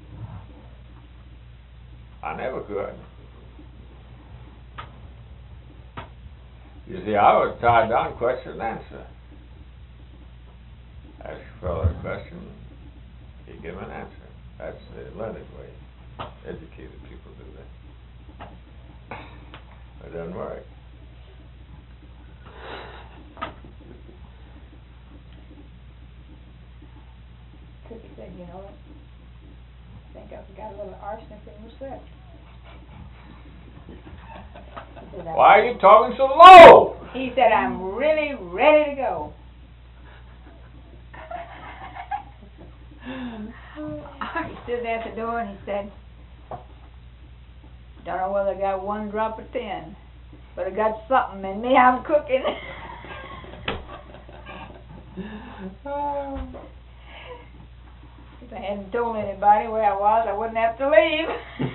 I never could. You see, I was tied down question and answer. Ask a fellow a question, he give an answer. That's the learned way. Educated people do that. It doesn't work. Cookie said, you know what? I think I've got a little arsenic in my slip. He said, Why are you talking so low? He said, I'm really ready to go. He stood there at the door and he said, don't know whether I got 1 drop of tin, but I got something in me. I'm cooking. If I hadn't told anybody where I was, I wouldn't have to leave.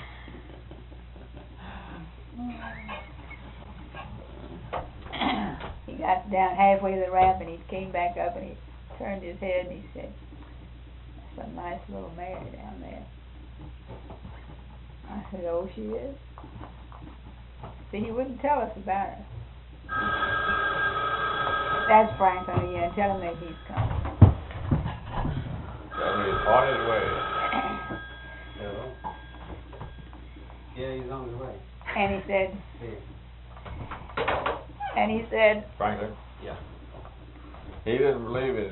He got down halfway to the ramp and he came back up and he turned his head and he said, that's a nice little mare down there. I said, oh, she is? See, he wouldn't tell us about her. That's Franklin again. Tell him that he's coming. Tell me he's on his way. Hello? Yeah, he's on his way. And he said, Here. Franklin? Yeah. He didn't believe it.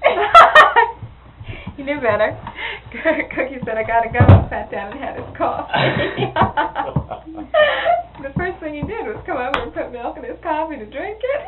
You knew better. Cookie said, I gotta go. Sat down and had his coffee. The first thing he did was come over and put milk in his coffee to drink it.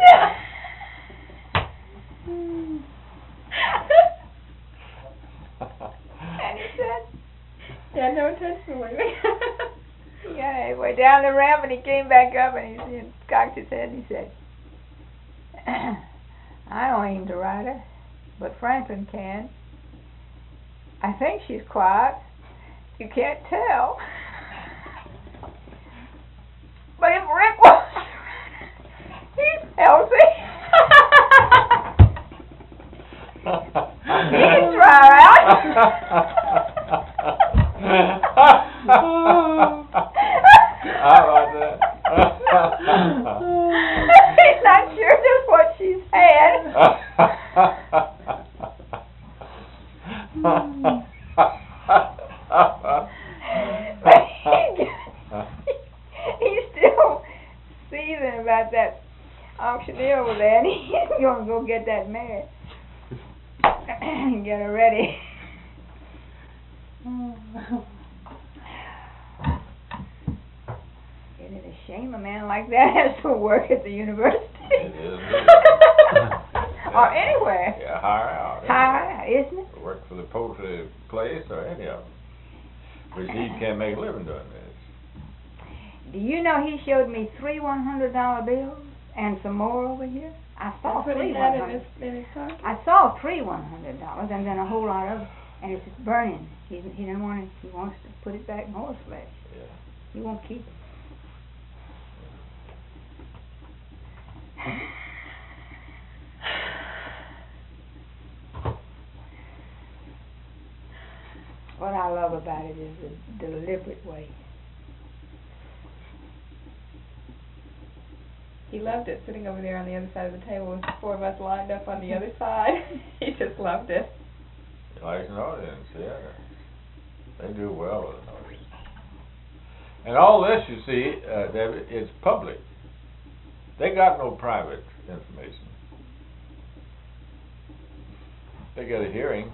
and he said, He had no intention of leaving. he got halfway down the ramp and he came back up and he cocked his head and he said, I don't aim to ride her, but Franklin can. I think she's quiet. You can't tell. But if Rick was, he's healthy. He can try her out. How about that? He's not sure just what she's had. He's still seething about that auctioneer over there, and he's gonna go get that mare and get her ready. Isn't it a shame a man like that has to work at the university? It is. Or anywhere. Yeah, hire out. High, isn't it? Work for the poultry place or any of them. But he can't make a living doing this. Do you know he showed me 3 $100 bills and some more over here? I saw Putting 3 that $100. in his pocket. I saw 3 $100 and then a whole lot of it, and it's just burning. He didn't want it. He wants to put it back in horse flesh. Yeah. He won't keep it. What I love about it is the deliberate way. He loved it sitting over there on the other side of the table with the 4 of us lined up on the other side. He just loved it. He likes an audience, yeah. They do well with an audience. And all this, you see, Debbie, it's public. They got no private information. They get a hearing.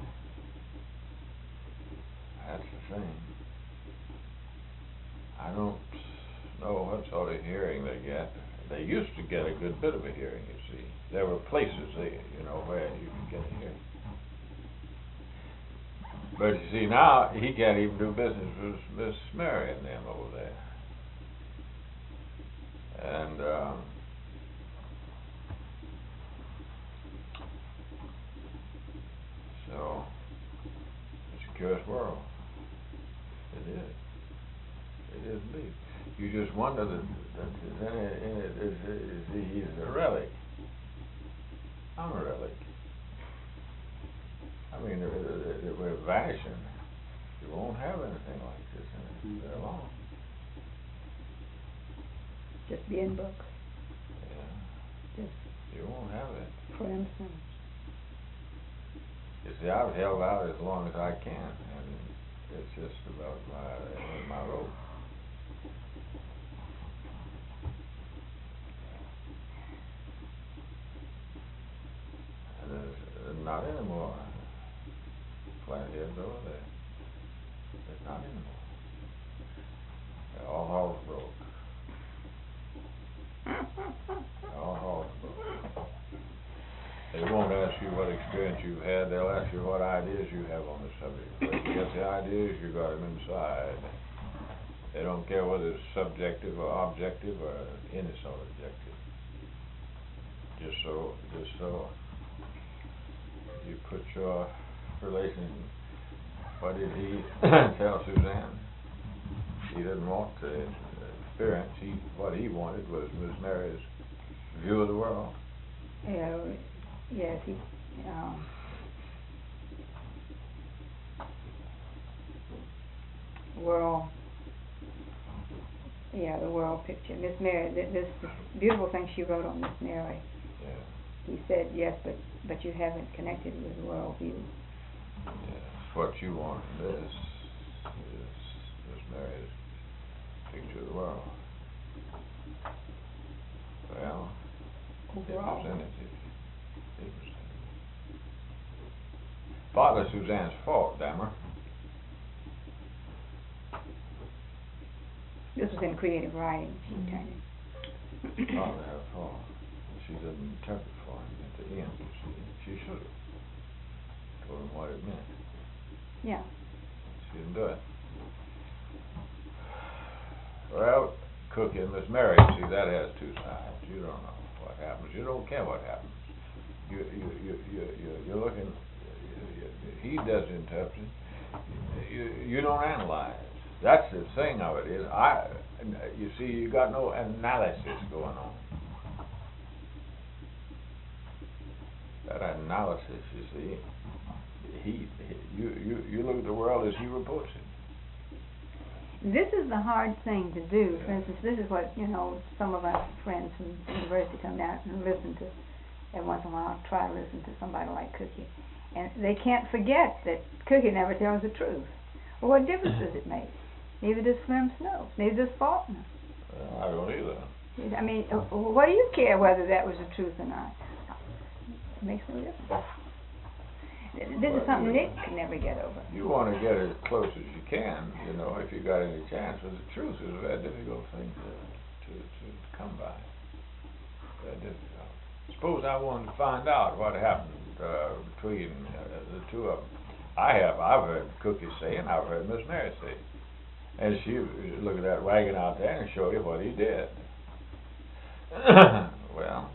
That's the thing. I don't know what sort of hearing they get. They used to get a good bit of a hearing, you see. There were places, where you could get a hearing. But you see, now he can't even do business with Miss Mary and them over there. And so it's a curious world. It is. It is indeed. You just wonder that he's a relic. I'm a relic. I mean, we're vanishing. You won't have anything like this very long. Just be in books. Yeah. Just You won't have it. for instance. You see, I've held out as long as I can, and it's just about my rope. And there's not anymore. Flatheads over there. There's not anymore. They're all halls broke. All halls broke. They won't ask you what experience you've had. They'll ask you what ideas you have on the subject. But you get the ideas, you got them inside. They don't care whether it's subjective or objective or any sort of objective. Just so you put your relation. What did he tell Suzanne? He didn't want to experience. What he wanted was Miss Mary's view of the world. Yeah, yes, world. Yeah, the world picture. Miss Mary, this beautiful thing she wrote on Miss Mary. Yeah. He said, yes, but you haven't connected with the world view. Yes. What you want in this is Miss Mary's picture of the world. Well, Overall. it was partly Suzanne's fault, Dammer. This was in creative writing. She turned it. Partly her fault. She didn't interpret for him at the end, you see. She should have told him what it meant. Yeah. She didn't do it. Well, Cookie and Miss Mary, see, that has two sides. You don't know what happens. You don't care what happens. You're looking. He does interpreting. You don't analyze. That's the thing of it is you see, you got no analysis going on. That analysis, you see, you look at the world as he reports it. This is the hard thing to do. For instance, this is what, some of our friends from the university come down and listen to. Every once in a while, I'll try to listen to somebody like Cookie. And they can't forget that Cookie never tells the truth. Well, what difference does it make? Neither does Slim Snow. Neither does Faulkner. I don't either. I mean, what do you care whether that was the truth or not? It makes no difference. This is something Nick can never get over. You want to get as close as you can, if you got any chance. But the truth is a very difficult thing to come by. Very difficult. Suppose I wanted to find out what happened between the two of them. I've heard Cookie say, and I've heard Miss Mary say, and she look at that wagon out there and show you what he did. Well,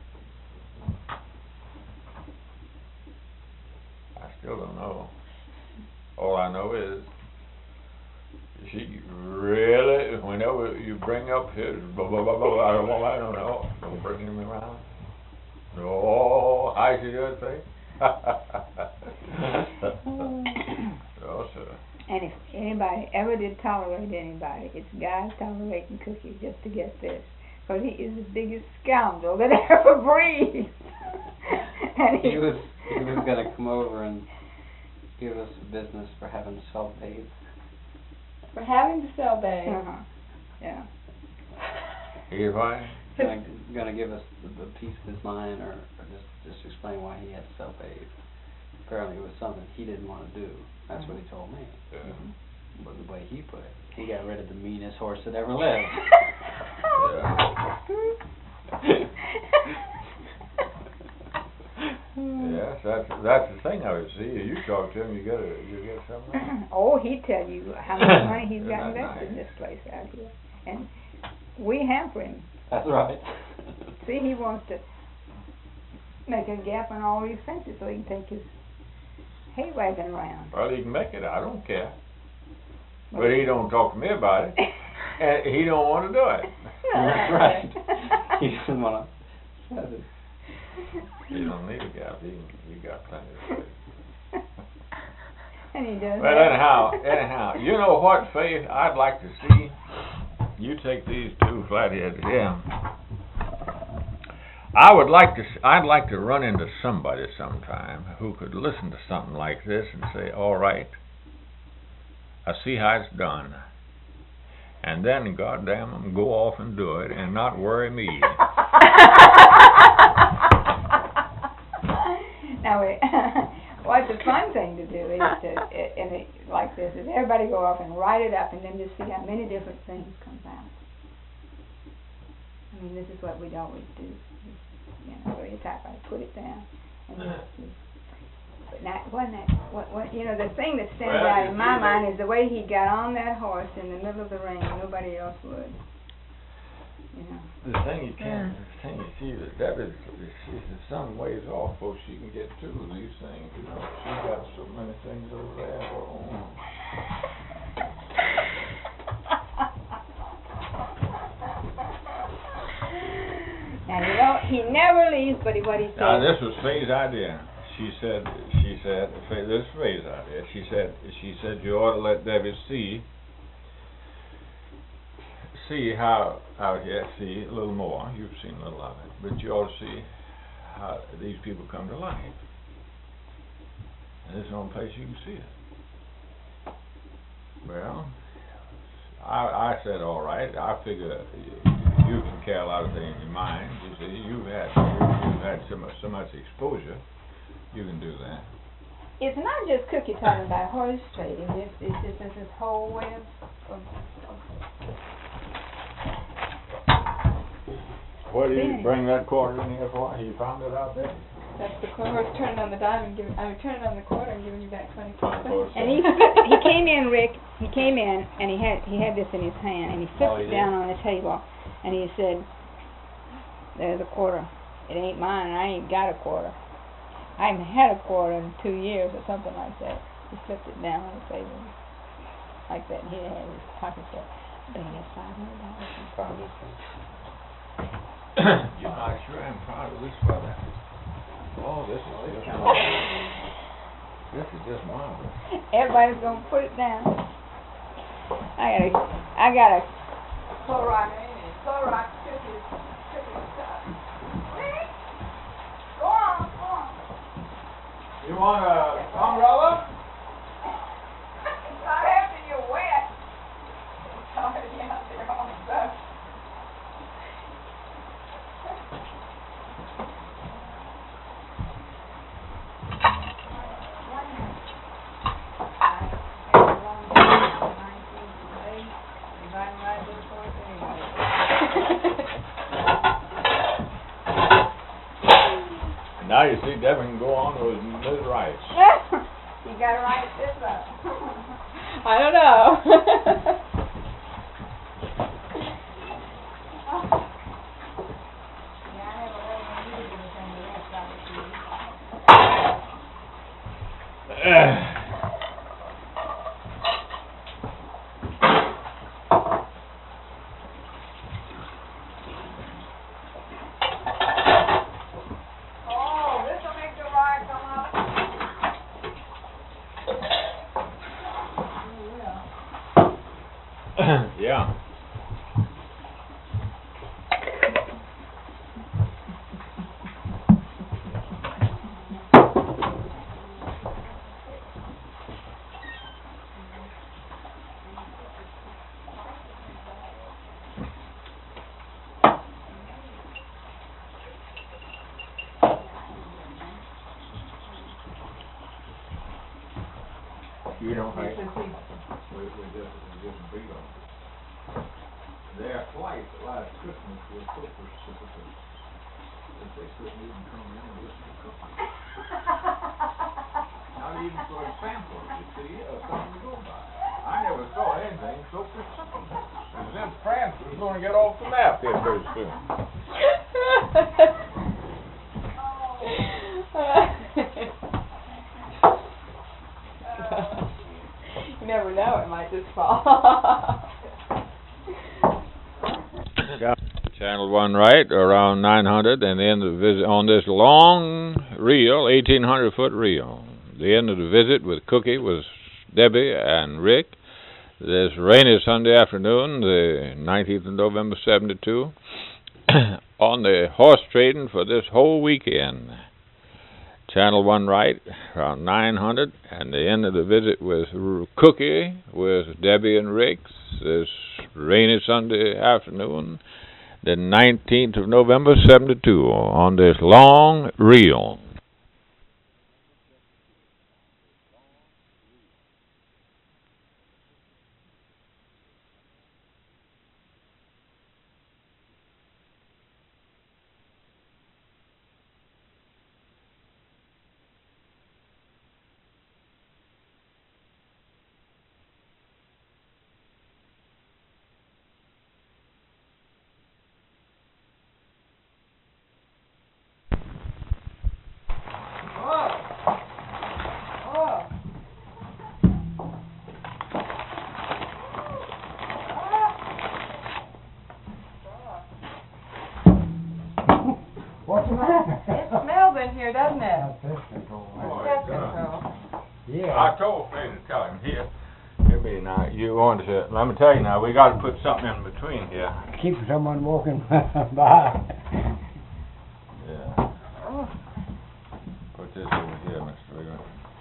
I still don't know. All I know is she really, whenever you bring up his blah blah blah blah, I don't know, don't bring him around. Oh, I see that thing. Oh, sir. And if anybody ever did tolerate anybody, it's guys tolerating Cookie just to get this. Because he is the biggest scoundrel that ever breathed. And he was going to come over and give us a business for having to sell babes. For having to sell babes. Yeah. He's fine. Going to give us the piece of his mind, or just explain why he had to sell babes. Apparently it was something he didn't want to do. That's what he told me. Yeah. But the way he put it, he got rid of the meanest horse that ever lived. Yes, that's the thing of it. See, you talk to him, you get something. Oh, he'd tell you how much money he's got invested in this place out here, and we hamper him. That's right. See, he wants to make a gap in all these fences so he can take his hay wagon around. Well, he can make it. I don't care. But he don't talk to me about it, and he don't want to do it. That's right. He doesn't want to. He don't need a gap. He got plenty of space. And he does. Well, anyhow, you know what, Faith? I'd like to see. You take these two flatheads here. I'd like to run into somebody sometime who could listen to something like this and say, all right, I see how it's done. And then, goddamn them, go off and do it and not worry me. Now, what's a fun thing to do is like this, is everybody go off and write it up and then just see how many different things come out. I mean, this is what we'd always do. So you type, I put it down. And but now, the thing that stands out in my mind is the way he got on that horse in the middle of the rain. Nobody else would. The thing you see that Debbie is some ways off, before she can get to these things. She's got so many things over there. Now, he never leaves, but what he said. Now, this was Faye's idea. She said, this is Faye's idea. She said you ought to let Debbie see how out here, see a little more. You've seen a little of it, but you ought to see how these people come to life. And this is the only place you can see it. Well, I said, all right. I figure you can carry a lot of things in your mind. You see, you've had so much exposure. You can do that. It's not just Cookie talking about horse trading. It's this whole way of What did you bring that quarter in here for? You found it out there? That's the horse turning on the dime and turning on the quarter and giving you back 24 cents. And he came in, Rick. He came in and he had this in his hand and he flipped it down on the table and he said, "There's a quarter. It ain't mine. And I ain't got a quarter. I haven't had a quarter in 2 years or something like that." He flipped it down on the table like that. And he had his pocket full. I bet he had $500. You know, I sure am proud of this fella. Oh, this is just marvelous. Everybody's gonna put it down. I got a Clorox cookie stuff. Go on. You want a umbrella? It's not after you're wet. It's already out there all stuff. Now you see, Devin can go on with Ms. Rice. You gotta write this up. I don't know. Yeah, I never heard when you were saying that about Oh, this will make the ride come up. Yeah. You know, we just beat them. Their flight last Christmas was so precipitous that they couldn't even come in and listen to cookies. Not even for a sample, you see, or something to go by. I never saw anything so precipitous. As if France was going to get off the map here very soon. You never know, it might just fall. Channel 1 right, around 900, and the end of the visit on this long reel, 1,800-foot reel. The end of the visit with Cookie was Debbie and Rick. This rainy Sunday afternoon, the 19th of November, 72, on the horse trading for this whole weekend. Channel 1 right, around 900, and the end of the visit with Cookie was Debbie and Rick this rainy Sunday afternoon, the 19th of November, 72, on this long reel. What's the matter? It smells in here, doesn't it? That's pest control. Oh, Pest it does. control. Yeah. I told Fay to tell him here. Here be now. You want to? Let me tell you now. We got to put something in between here. Keep someone walking by. Yeah. Put this over here, Mr. Rigger.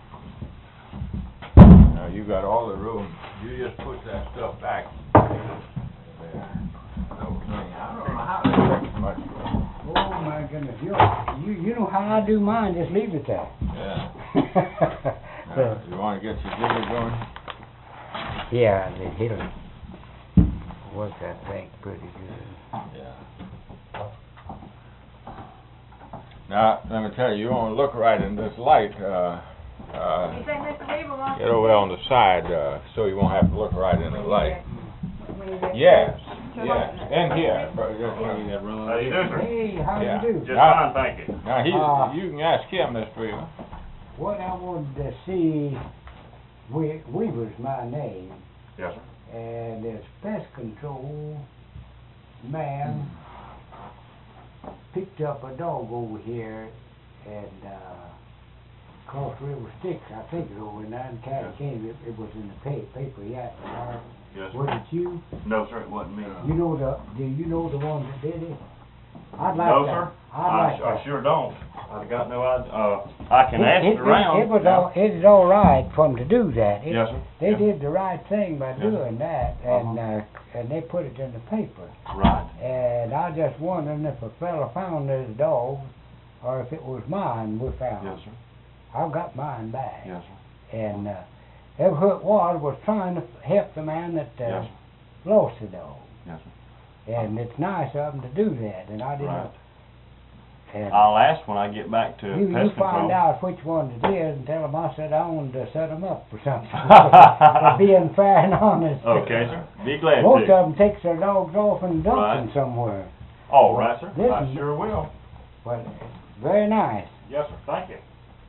Now you got all the room. You just put that stuff back there. No thing. I don't know how they take much room. Oh my goodness, you know how I do mine. Just leave it there. Yeah. So, You want to get your jigger going? yeah, it'll work that thing pretty good. Yeah. Now, let me tell you want to look right in this light. You say Mr. Weaver wants Get over there on the side so you won't have to look right in the light. Yes, yes, in here. How you doing, sir? Hey, how Yeah. you do? Just Now- fine, thank you. Now, you can ask him, Mr. Weaver. What I wanted to see, Weaver's my name, Yes, sir. and this pest control man picked up a dog over here and Cross River Sticks, I think it over in Nine County, Kansas. It was in the paper yet. Yes, Was sir. it you? No, sir, it wasn't me. Do you know the one that did it? I'd like No, that. sir. I'd like I that. sure don't. I've got no idea. I can ask It around. was all right for them to do that. Yes, sir. They Yeah. did the right thing by Yes, sir. doing that, and they put it in the paper. Right. And I just wondering if a fella found this dog, or if it was mine we found. Yes, sir. I got mine back. Yes, sir. And every it was trying to help the man that Yes, lost the dog. Yes, sir. And it's nice of them to do that, and I didn't. Right. And I'll ask when I get back to you pest find control. out which one it is and tell them I said I wanted to set them up for something. For being fair and honest. Okay, sir. Be glad Most to. of them takes their dogs off and dump them Right. somewhere. All right, sir. This I is- sure will. But very nice. Yes, sir. Thank you.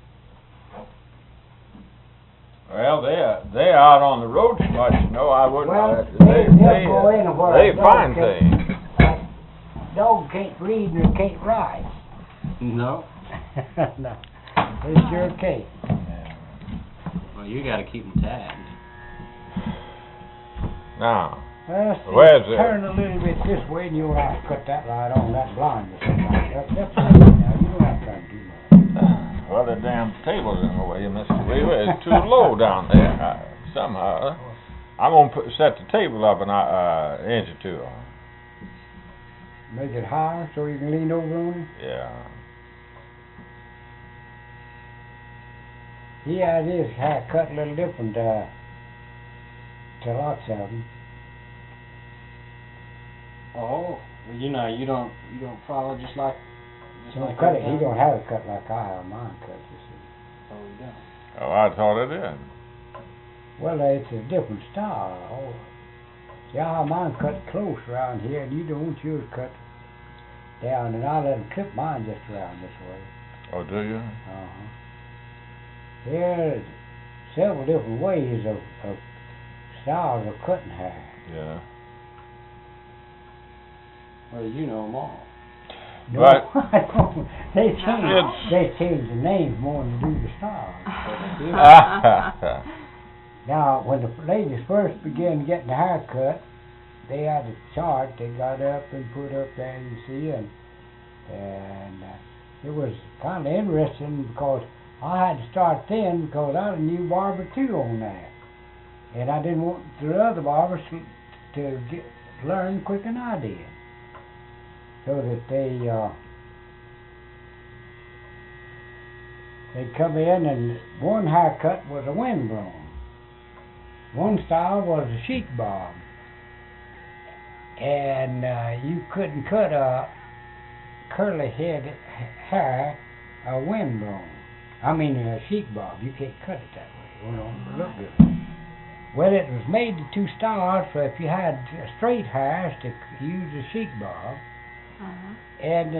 Well, they're out on the road so much, you know, I wouldn't. Well, they'll go anywhere. They Dog find can't- things. Dog can't read and can't write. No. No, they sure can't. Well, you got to keep them tagged. Now, Well, see, Where's the- turn a little bit this way and you'll have to cut that light on that blind. That's right now. You don't have to turn too much. well, the damn table's in the way, Mr. Weaver. It's too low down there. Somehow, I'm gonna set the table up an inch or two. Make it higher so you can lean over on it. Yeah. He had his hair cut a little different to lots of them. Oh, well, you don't follow just like Don't cut it. He don't have it cut like I have mine cut, you see. Oh, you don't. Oh, I thought it did. Well, it's a different style. Oh, see, I have mine cut close around here, and you don't want yours cut down, and I let him clip mine just around this way. Oh, do you? Uh-huh. There's several different ways of styles of cutting hair. Yeah. Well, you know them all. No, But- I don't. They change. It's- They change the names more than do the styles. Now, when the ladies first began getting the hair cut, they had a chart they got up and put up there, you see, and it was kind of interesting because I had to start then because I was a new barber too on that, and I didn't want the other barbers to learn quicker than I did, so that they'd come in and one haircut was a windblown. One style was a sheep bob, and you couldn't cut a curly head hair a windblown. I mean a sheep bob. You can't cut it that way. You know, it'll look good. Well, it was made to two styles. So if you had straight hairs, to use a sheep bob, and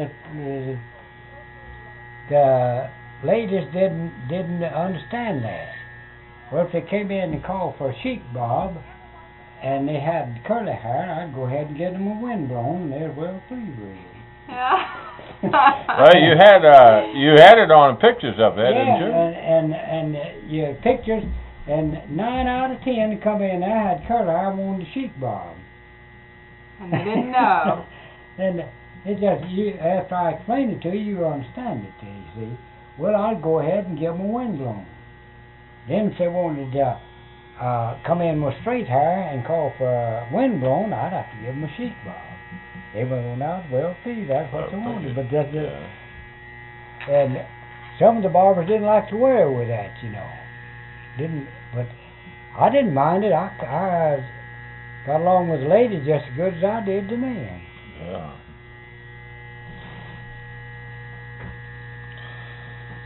the ladies didn't understand that. Well, if they came in and called for a sheep bob, and they had curly hair, I'd go ahead and get them a windblown, and they're well pleased with it. Yeah. Well, you had it on pictures up there, didn't you? and you had pictures, and 9 out of 10 come in there had curly hair, wanted a sheep bob. And they didn't know. And it just, after I explain it to you, you understand it, you see. Well, I'd go ahead and give them a windblown. Then if they wanted to come in with straight hair and call for a windblown, I'd have to give them a sheep bob. They went out, well, see, that's what they wanted. But that's just, and some of the barbers didn't like to wear with that, you know. But I didn't mind it. I got along with the ladies just as good as I did the men. Yeah.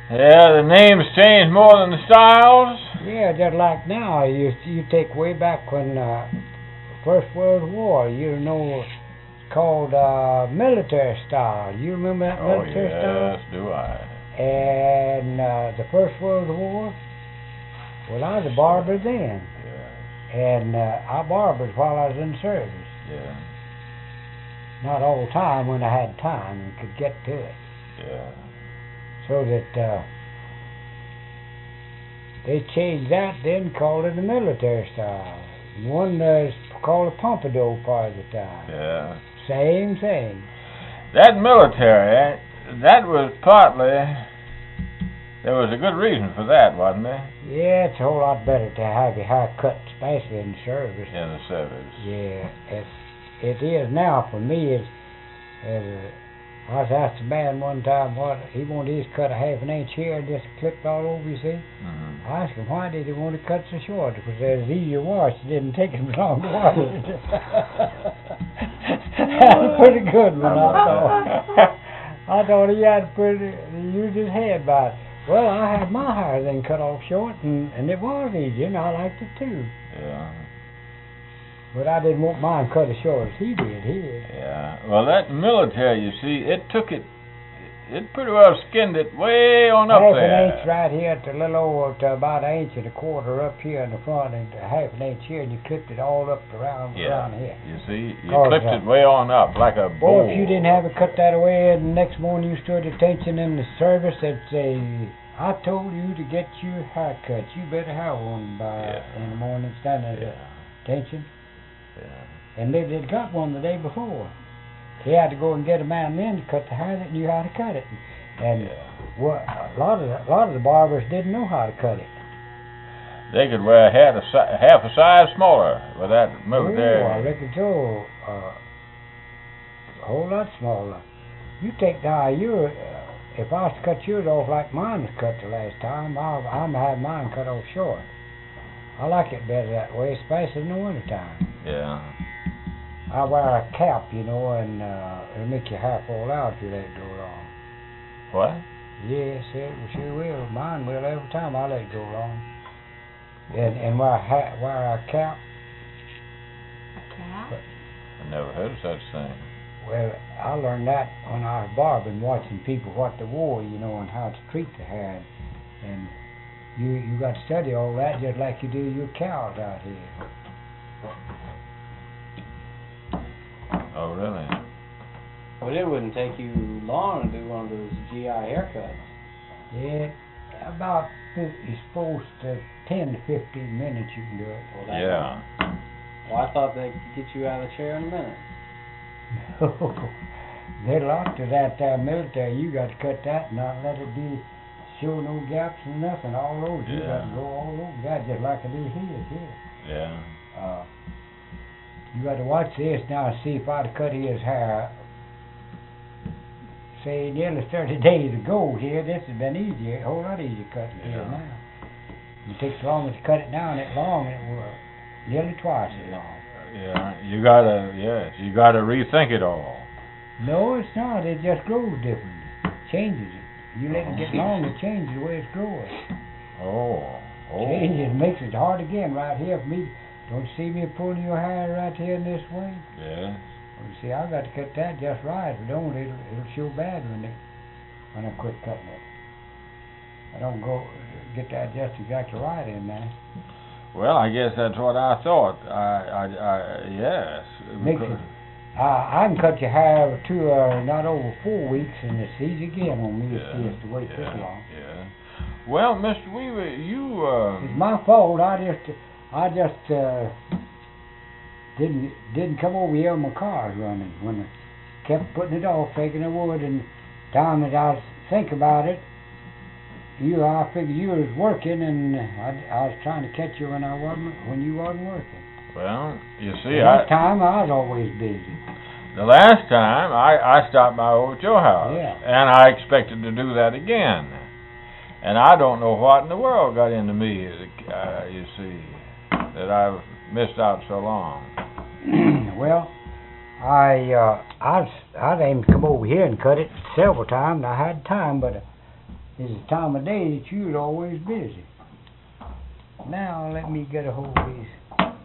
Yeah, the names change more than the styles. Yeah, just like now, you take way back when First World War, you know, it's called military style. You remember that Oh, military style? yes, do I. And the First World War, well, I was a barber then. Yeah, And I barbered while I was in service. yeah, Not all the time, when I had time and could get to it. yeah. So that they changed that, then called it a military style. One is called a pompadour part of the time. Yeah. Same thing. That military, that was partly, there was a good reason for that, wasn't there? Yeah, it's a whole lot better to have your hair cut, especially in service. In the service. Yeah, it is now for me. I was asked a man one time what he wanted his cut a half an inch here and just clipped all over, you see. Mm-hmm. I asked him why did he want to cut so short, because it was easier to wash. It didn't take him long to wash it. That's a pretty good one, I thought. I thought he had to use his head about it. Well, I had my hair then cut off short, and it was easier, and I liked it too. Yeah. But I didn't want mine cut as short as he did his. Yeah. Well, that military, you see, it pretty well skinned it way on up Half there. an inch right here to a little over to about an inch and a quarter up here in the front, and a half an inch here, and you clipped it all up around here. You see, you Oh, clipped yeah. it way on up like a bowl. Boy, if you didn't have it cut that way, and the next morning you stood attention in the service, they'd say, I told you to get your hair cut. You better have one by in the morning, standing at attention. Yeah. And they'd got one the day before. He had to go and get a man then to cut the hair that knew how to cut it. And well, a lot of the barbers didn't know how to cut it. They could wear a hat half a size smaller with that military. Oh, I reckon so. A whole lot smaller. You take now, if I was to cut yours off like mine was cut the last time, I'm gonna have mine cut off short. I like it better that way, especially in the wintertime. Yeah. I wear a cap, you know, and it'll make your hair fall out if you let it go long. What? Yes, it sure will. Mine will every time I let it go long. And wear a cap. A cap? I never heard of such thing. Well, I learned that when I was barbering, watching people what they wore, you know, and how to treat the hair. And you got to study all that just like you do your cows out here. Oh, really? But it wouldn't take you long to do one of those GI haircuts. Yeah, about you're supposed to 10 to 15 minutes you can do it. Well, that's Yeah. Well, I thought they could get you out of the chair in a minute. No, there's a lot to that military. You got to cut that and not let it be show no gaps and nothing all over. You got to go all over that just like I do here. Yeah. You got to watch this now and see if I'd cut his hair, say, nearly 30 days ago here. This has been easier, a whole lot easier cutting here now. It takes longer to cut it now, and it's long, and it was nearly twice as long. Yeah. You gotta rethink it all. No, it's not. It just grows different. Changes it. You let it get long, it changes the way it's growing. Oh. Changes, makes it hard again right here for me. Don't you see me pulling your hair right here in this way? Yes. Well, you see, I got to cut that just right. If I don't, it'll show bad when I quit cutting it. I don't get that just exactly right in there. Well, I guess that's what I thought. Yes. Makes it. I can cut your hair to not over 4 weeks, and it's easy again on me to wait this long. Yeah. Well, Mr. Weaver, you. It's my fault. I just didn't come over here when my car was running. When I kept putting it off, thinking I would, and time that I think about it, I figured you was working, and I was trying to catch you when you wasn't working. Well, you see, That time I was always busy. The last time I stopped by over at your house, and I expected to do that again, and I don't know what in the world got into me. You see, that I've missed out so long. Well, I'd aimed to come over here and cut it several times. I had time, but It's a time of day that you're always busy. Now let me get a hold of these.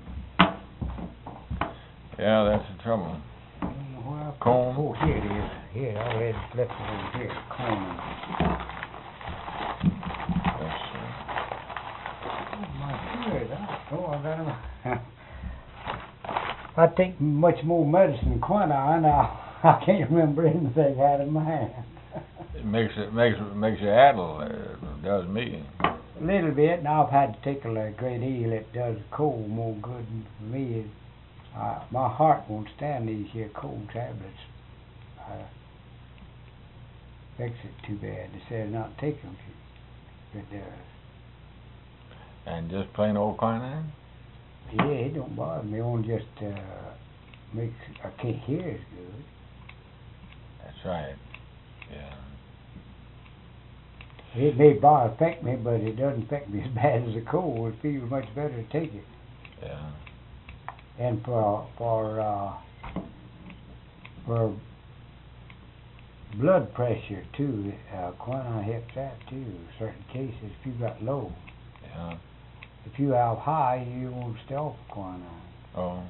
Yeah, that's the trouble. I don't know where I put Comb. Oh, here it is. Here, I already left it over here. Comb. Let's see. Oh, my goodness. I got 'em. I take much more medicine than quinine. I can't remember anything out of my hand. It makes you addle. Does me. A little bit, and I've had to take a great deal. It does the cold more good for me. My heart won't stand these here cold tablets. Fix it too bad. They said not take them. It does. And just plain old quinine? Yeah, it don't bother me. Only just makes I can't hear as good. That's right. Yeah. It may affect me, but it doesn't affect me as bad as a cold. It feels much better to take it. Yeah. And for blood pressure too, quinine helps that too. In certain cases, if you got low. Yeah. If you have high, you won't stay off quinine. Oh.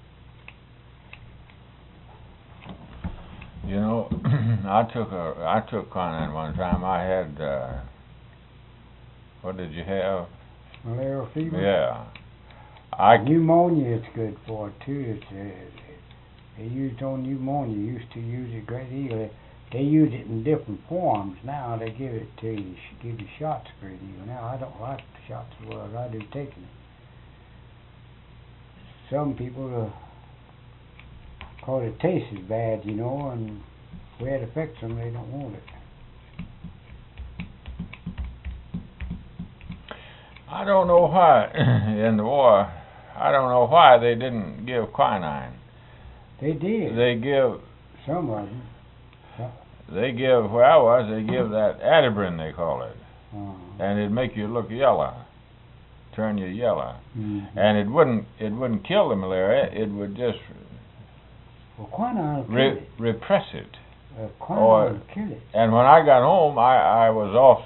You know, I took quinine one time. I had what did you have? Malarial fever. Yeah. Pneumonia is good for it too. They used on pneumonia. Used to use it a great deal. They use it in different forms now. They give it to you, give you shots a great deal. Now I don't like the shots as well as I do taking it. Some people, cause it tastes bad, you know, and where it affects them, they don't want it. I don't know why in the war. I don't know why they didn't give quinine. They did. They give. Some of them. They give where I was. They give that Adibrin, they call it, and it'd make you look yellow, turn you yellow, and it wouldn't kill the malaria. It would just quinine repress it. Quinine would kill it. And when I got home, I was off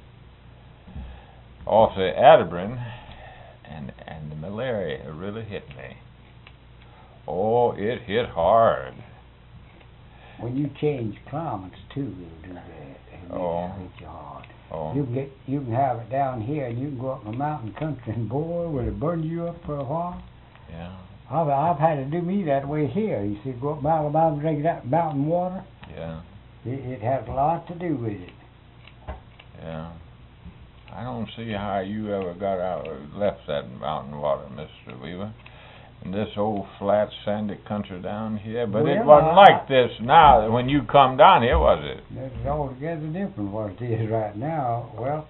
the Adibrin, and the malaria really hit me. Oh, it hit hard. When you change climates too, it'll do that. It'll hit you hard. Oh. You can have it down here, and you can go up in the mountain country, and boy, will it burn you up for a while. Yeah. I've had to do me that way here. You see, go up mountain, drink that mountain water. Yeah. It has a lot to do with it. Yeah. I don't see how you ever got out or left that mountain water, Mr. Weaver. In this old flat sandy country down here, but it wasn't like this now when you come down here, was it? It's altogether different what it is right now. Well,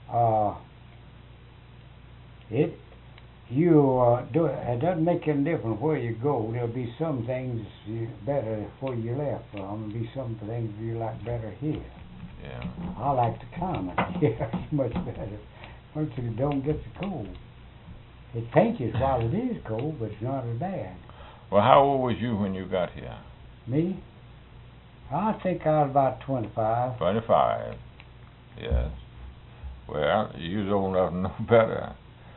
it doesn't make any difference where you go. There'll be some things better where you left from. There'll be some things you like better here. Yeah. I like the climate here. It's much better. Once you don't get the cold. It pinches while it is cold, but it's not as bad. Well, how old was you when you got here? Me? I think I was about 25. 25. Yes. Well, you was old enough to know better.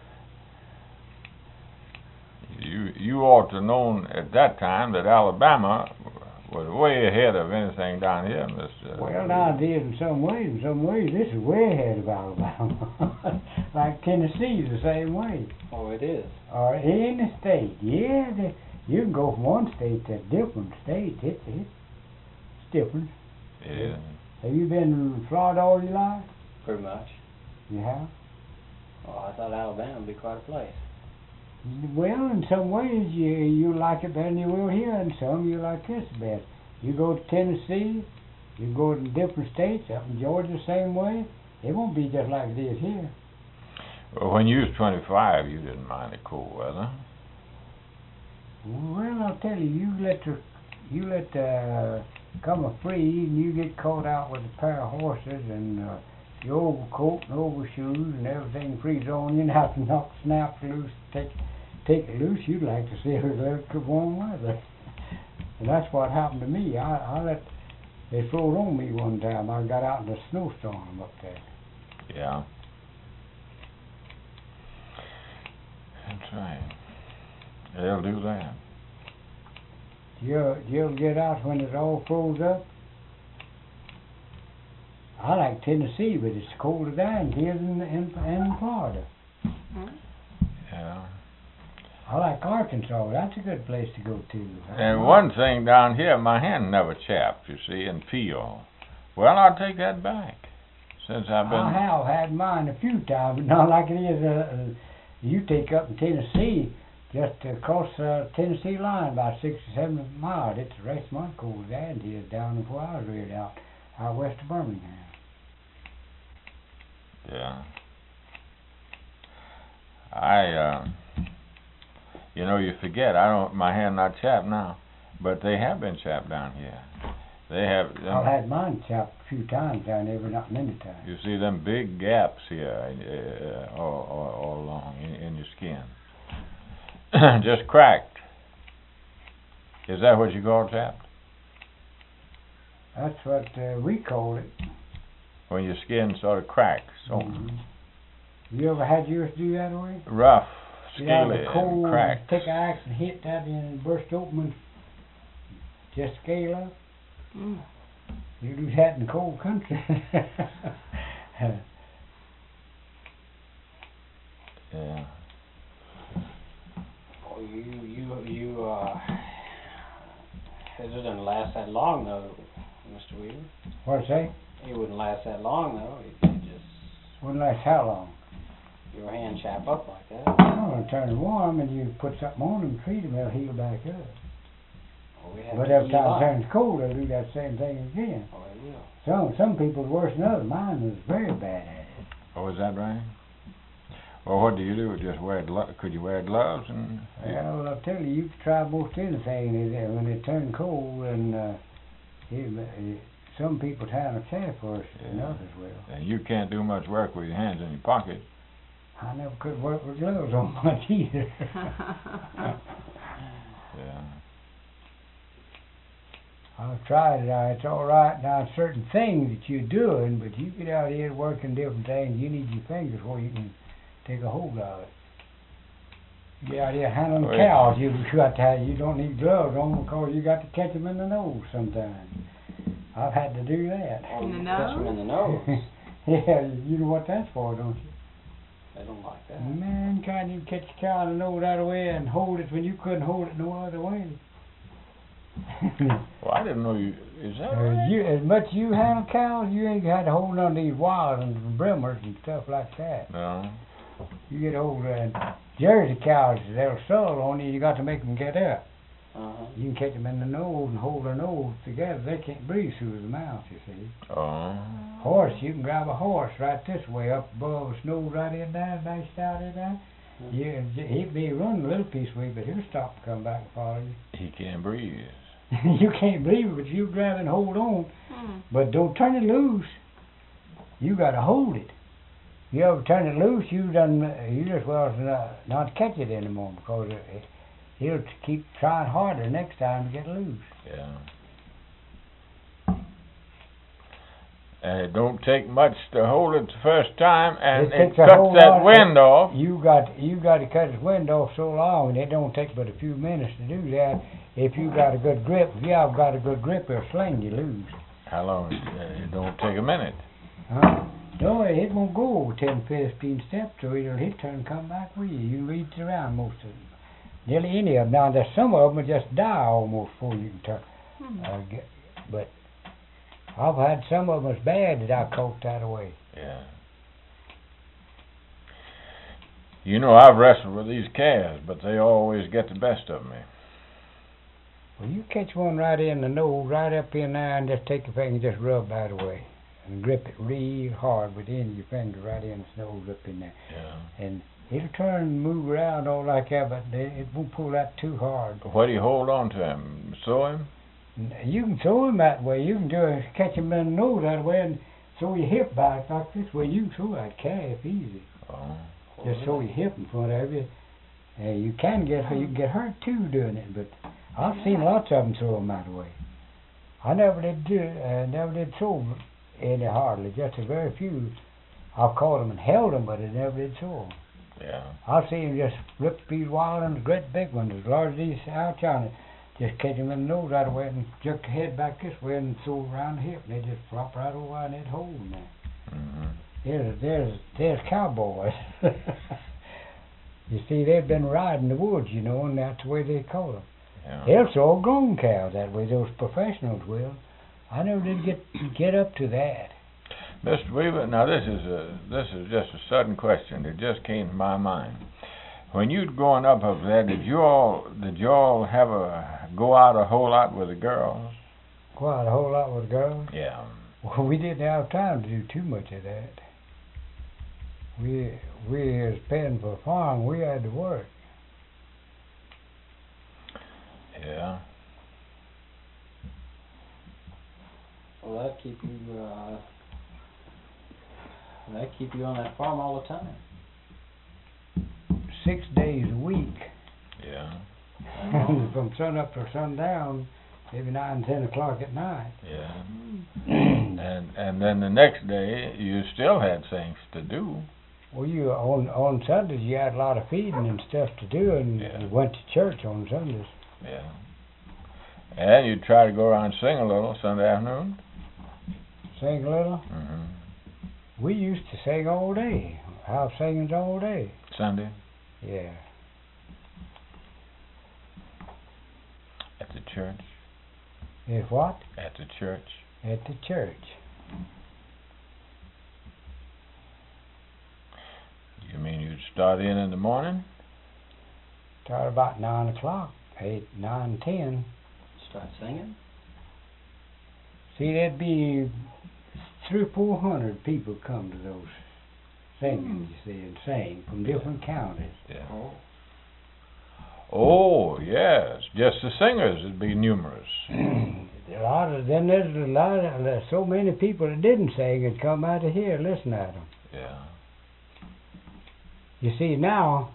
You ought to have known at that time that Alabama was way ahead of anything down here, Mr. Well, now it is in some ways. In some ways, this is way ahead of Alabama. Like Tennessee's the same way. Oh, it is. Or any state. Yeah, you can go from one state to a different state. It's different. Yeah. Have you been in Florida all your life? Pretty much. You have? Oh, I thought Alabama would be quite a place. Well, in some ways you like it better than you will here, and some you like this best. You go to Tennessee, you go to different states, up in Georgia the same way. It won't be just like it is here. Well, when you was 25, you didn't mind the cold weather. Well, I'll tell you, you let come a freeze, and you get caught out with a pair of horses and your overcoat and overshoes and everything freeze on you, and have to snap loose, take it loose. You'd like to see it let warm weather, and that's what happened to me. I let They flew on me one time. I got out in a snowstorm up there. Yeah. That's right. They'll do that. You ever get out when it all froze up? I like Tennessee, but it's colder down here in Florida. Yeah. I like Arkansas. That's a good place to go to. And one thing down here, my hand never chapped, you see, and peel. Well, I'll take that back. Since I've been... I have had mine a few times, but not like it is. You take up in Tennessee, just across the Tennessee line, about 6 or 7 miles. It's the rest of my cold down here, down where I was reared out west of Birmingham. Yeah. You know, you forget, my hand not chapped now, but they have been chapped down here. They have. I've had mine chapped a few times down there, but not many times. You see them big gaps here, all along in your skin. Just cracked. Is that what you call chapped? That's what we call it. When your skin sort of cracks. So You ever had yours do that way? rough, Get out of scaly, the cold, and cracked. take an axe and hit that and burst open and just scale up. You do that in the cold country. Yeah. Oh, it doesn't last that long though, Mr. Weaver. What'd you say? It wouldn't last that long though. It just Wouldn't last how long? your hand chap up like that. Oh, it turns warm and you put something on them, treat them, they'll heal back up. Well, we have But to every heal time up. it turns cold, they'll do that same thing again. Oh, it will. Some people's worse than others. Mine was very bad at it. Oh, is that right? Well, what do you do? Just wear could you wear gloves and? Well, I'll tell you, you can try most anything when it turns cold, and some people's hands are chafe worse than others will. And you can't do much work with your hands in your pocket. I never could work with gloves on much either. Yeah. I've tried it. It's all right now. Certain things that you're doing, but you get out here working different things. You need your fingers where you can take a hold of it. You get out here handling cows. You don't need gloves on because you got to catch them in the nose sometimes. I've had to do that. Oh, In the you catch them in the nose. Yeah, you know what that's for, don't you? They don't like that. Man, can't even catch a cow in the nose that way and hold it when you couldn't hold it no other way. Well, I didn't know you. Is that right? As much you handle cows, you ain't had to hold on to these wild and brimmers and stuff like that. No. You get hold of Jersey cows, they'll sull on you. You got to make them get up. You can catch them in the nose and hold their nose together. They can't breathe through the mouth, you see. Oh. Horse, you can grab a horse right this way up above his nose, right in there, nice out in there. He'd be running a little piece way, but he'll stop and come back and follow you. He can't breathe. You can't believe it, but you grab and hold on. But don't turn it loose. You got to hold it. You ever turn it loose, you just well not catch it anymore because he'll keep trying harder next time to get loose. Yeah. And it don't take much to hold it the first time, and it cuts that wind off. You got to cut his wind off so long, and it don't take but a few minutes to do that. If you got a good grip, if you have got a good grip, it'll sling you loose. How long? It don't take a minute. Huh? No, it won't go over 10, 15 steps, so it'll hit turn and come back with you. You can reach around most of them. Nearly any of them. Now, there's some of them that just die almost before you can turn. But I've had some of them as bad that I caught that away. Yeah. You know, I've wrestled with these calves, but they always get the best of me. Well, you catch one right in the nose, right up in there, and just take your finger and just rub that away. And grip it real hard with the end of your finger right in its nose up in there. Yeah. And it'll turn and move around all like that, but it won't pull that too hard. What do you hold on to him? Sew him? You can throw him that way. You can catch him in the nose that way and throw your hip back like this way. You can throw that calf easy. Oh. Just throw your hip in front of you. You can get hurt too doing it, but I've seen lots of them throw them that way. I never did sow any hardly, just a very few. I've caught them and held them, but I never did sow 'em. Yeah. I've seen them just rip these wild ones, great big ones, as large as these out yonder. Just catch them in the nose right away and jerk the head back this way and throw around the hip, and they just flop right over in that hole in there. Mm-hmm. There's cowboys. You see, they've been riding the woods, you know, and that's the way they call them. Yeah. They'll sow grown cows that way, those professionals will. I never did get up to that. Mr. Weaver, now this is just a sudden question that just came to my mind. When you growing up over there, did you all go out a whole lot with the girls? Go out a whole lot with girls? Yeah. Well, we didn't have time to do too much of that. We was paying for a farm. We had to work. Yeah. Well, that'd keep you on that farm all the time. 6 days a week. Yeah. From sun up to sundown, maybe 9, 10 o'clock at night. Yeah. and then the next day you still had things to do. Well, you on Sundays you had a lot of feeding and stuff to do, and you went to church on Sundays. Yeah. And you'd try to go around and sing a little Sunday afternoon. Sing a little? Mm-hmm. We used to sing all day. House singings all day. Sunday? Yeah. At the church? If what? At the church. At the church. You mean you'd start in the morning? Start about 9 o'clock, 8, 9, 10. Start singing? See, there'd be 300 or 400 people come to those singings, you see, and sing from different counties. Yeah. Oh, yes. Just the singers would be numerous. There's so many people that didn't sing and come out of here and listen at them. Yeah. You see, now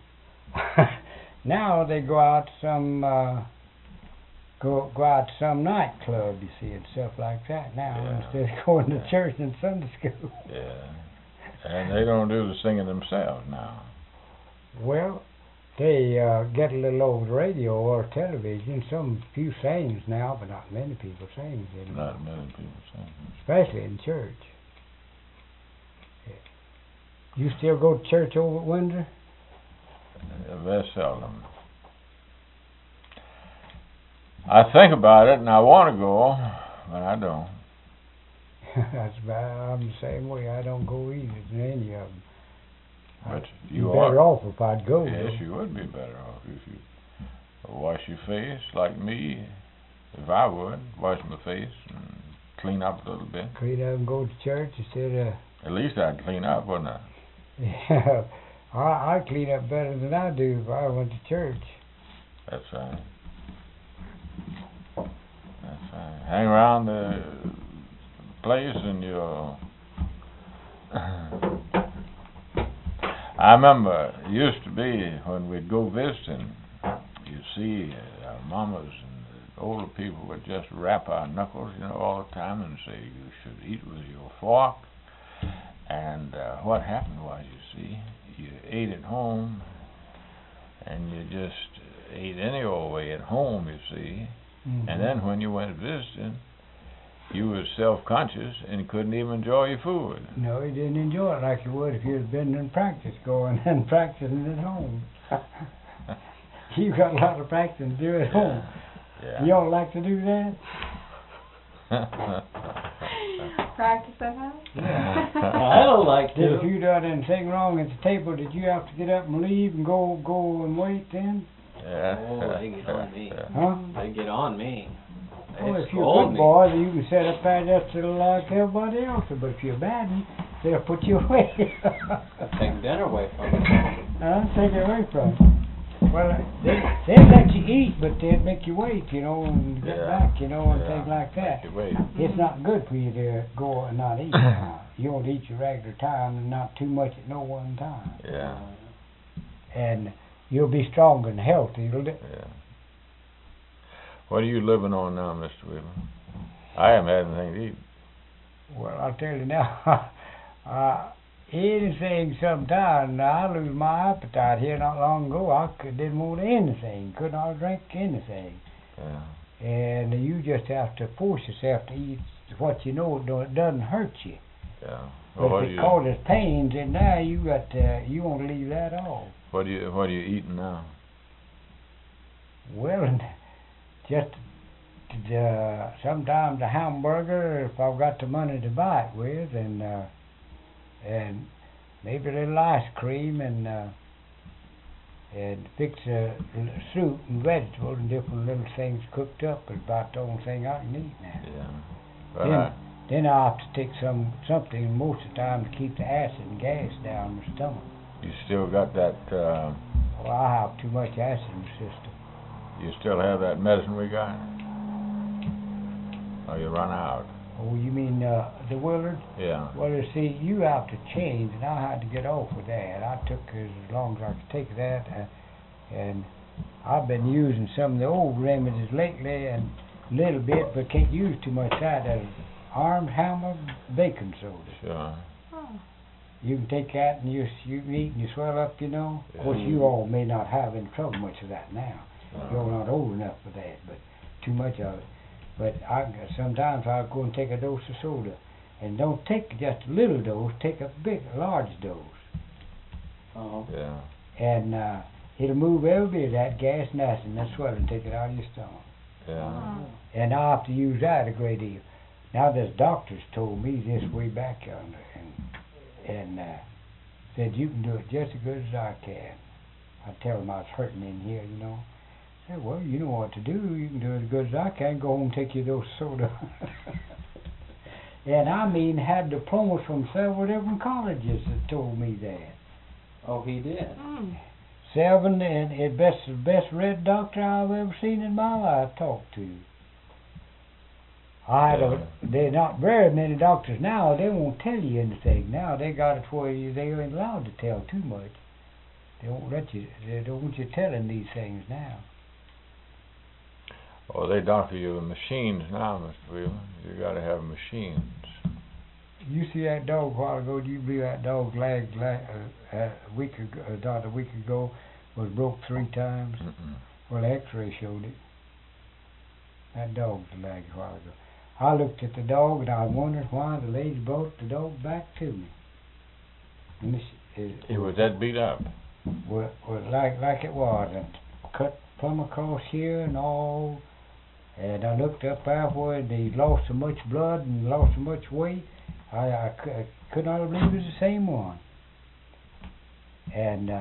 they go out to some go out to some nightclub, you see, and stuff like that now, instead of going to church and Sunday school. Yeah. And they don't do the singing themselves now. Well, they get a little over the radio or television. Some few sings now, but not many people sing anymore. Not many people sing. Especially in church. You still go to church over at Windsor? Very seldom. I think about it and I want to go, but I don't. That's bad. I'm the same way. I don't go either than any of them. But I'd you be better off if I'd go. Yes, you would be better off if you wash your face like me. If I would, wash my face and clean up a little bit. Clean up and go to church instead of... At least I'd clean up, wouldn't I? Yeah, I clean up better than I do if I went to church. That's right. That's right. Hang around the place and you'll... I remember it used to be when we'd go visiting, you'd see our mamas and the older people would just rap our knuckles, all the time and say you should eat with your fork. And what happened was, you see, you ate at home and you just ate any old way at home, you see. Mm-hmm. And then when you went visiting, you was self-conscious and couldn't even enjoy your food. No, you didn't enjoy it like you would if you'd been in practice going and practicing at home. You got a lot of practicing to do at home. Yeah. You don't like to do that? Practice at home? Yeah. I don't like to. If you done anything wrong at the table, did you have to get up and leave and go and wait then? Yeah. Oh, they get on me. Huh? They get on me. Well, They if you're a scold good me. boy, then you can sit up there just like everybody else. But if you're a bad one, they'll put you away. Take dinner away from me. Take it away from you. Well, they'd let you eat, but they'd make you wait, and get back, and things like that. Make you wait. It's not good for you to go and not eat. You want to eat your regular time and not too much at no one time. Yeah. And you'll be strong and healthy. Yeah. What are you living on now, Mr. Wheeler? I haven't had anything to eat. Well, I'll tell you now, anything sometimes, I lose my appetite. Here not long ago, didn't want anything, could not drink anything. Yeah. And you just have to force yourself to eat what you know doesn't hurt you. Yeah. But Well, what if do it you causes pains, and now you want to leave that off. what are you eating now? Well, and just sometimes a hamburger if I've got the money to buy it with, and maybe a little ice cream and fix a soup and vegetables and different little things cooked up is about the only thing I can eat now. Yeah. Well, Then I have to take something most of the time to keep the acid and gas down in my stomach. you still got that. Well, I have too much acid in the system. You still have that medicine we got? Oh, you run out. Oh, you mean the Willard? Yeah. Well, you see, you have to change, and I had to get off with that. I took as long as I could take that, and I've been using some of the old remedies lately, and a little bit, but can't use too much of that. Armed Hammer baking soda. Sure. Oh. You can take that, and you can eat, and you swell up, you know. Of course, you all may not have any trouble much of that now. You're not old enough for that, but too much of it. But sometimes I'll go and take a dose of soda, and don't take just a little dose. Take a large dose, Oh. Yeah. and it'll move every bit of that gas and acid and that swelling, take it out of your stomach. Yeah. And I have to use that a great deal. Now, this doctor's told me this way back yonder, and said you can do it just as good as I can. I tell him I was hurting in here, you know. I said, well, you know what to do. You can do it as good as I can. Go home and take your dose of soda. And I mean, had diplomas from several different colleges that told me that. Oh, he did. Mm. 7, and best red doctor I've ever seen in my life talked to. They're not very many doctors now. They won't tell you anything now. They got it where they ain't allowed to tell too much. They won't let you. They don't want you telling these things now. Oh, they doctor you with machines now, Mr. Wheeler. You got to have machines. You see that dog a while ago? Do you believe that dog's leg a week ago was broke 3 times? Mm-mm. Well, the X-ray showed it. That dog's leg a while ago. I looked at the dog and I wondered why the lady brought the dog back to me. And He was that beat up. Well, like it was, and cut plumb across here and all. And I looked up halfway and he lost so much blood and lost so much weight. I could not believe it was the same one. And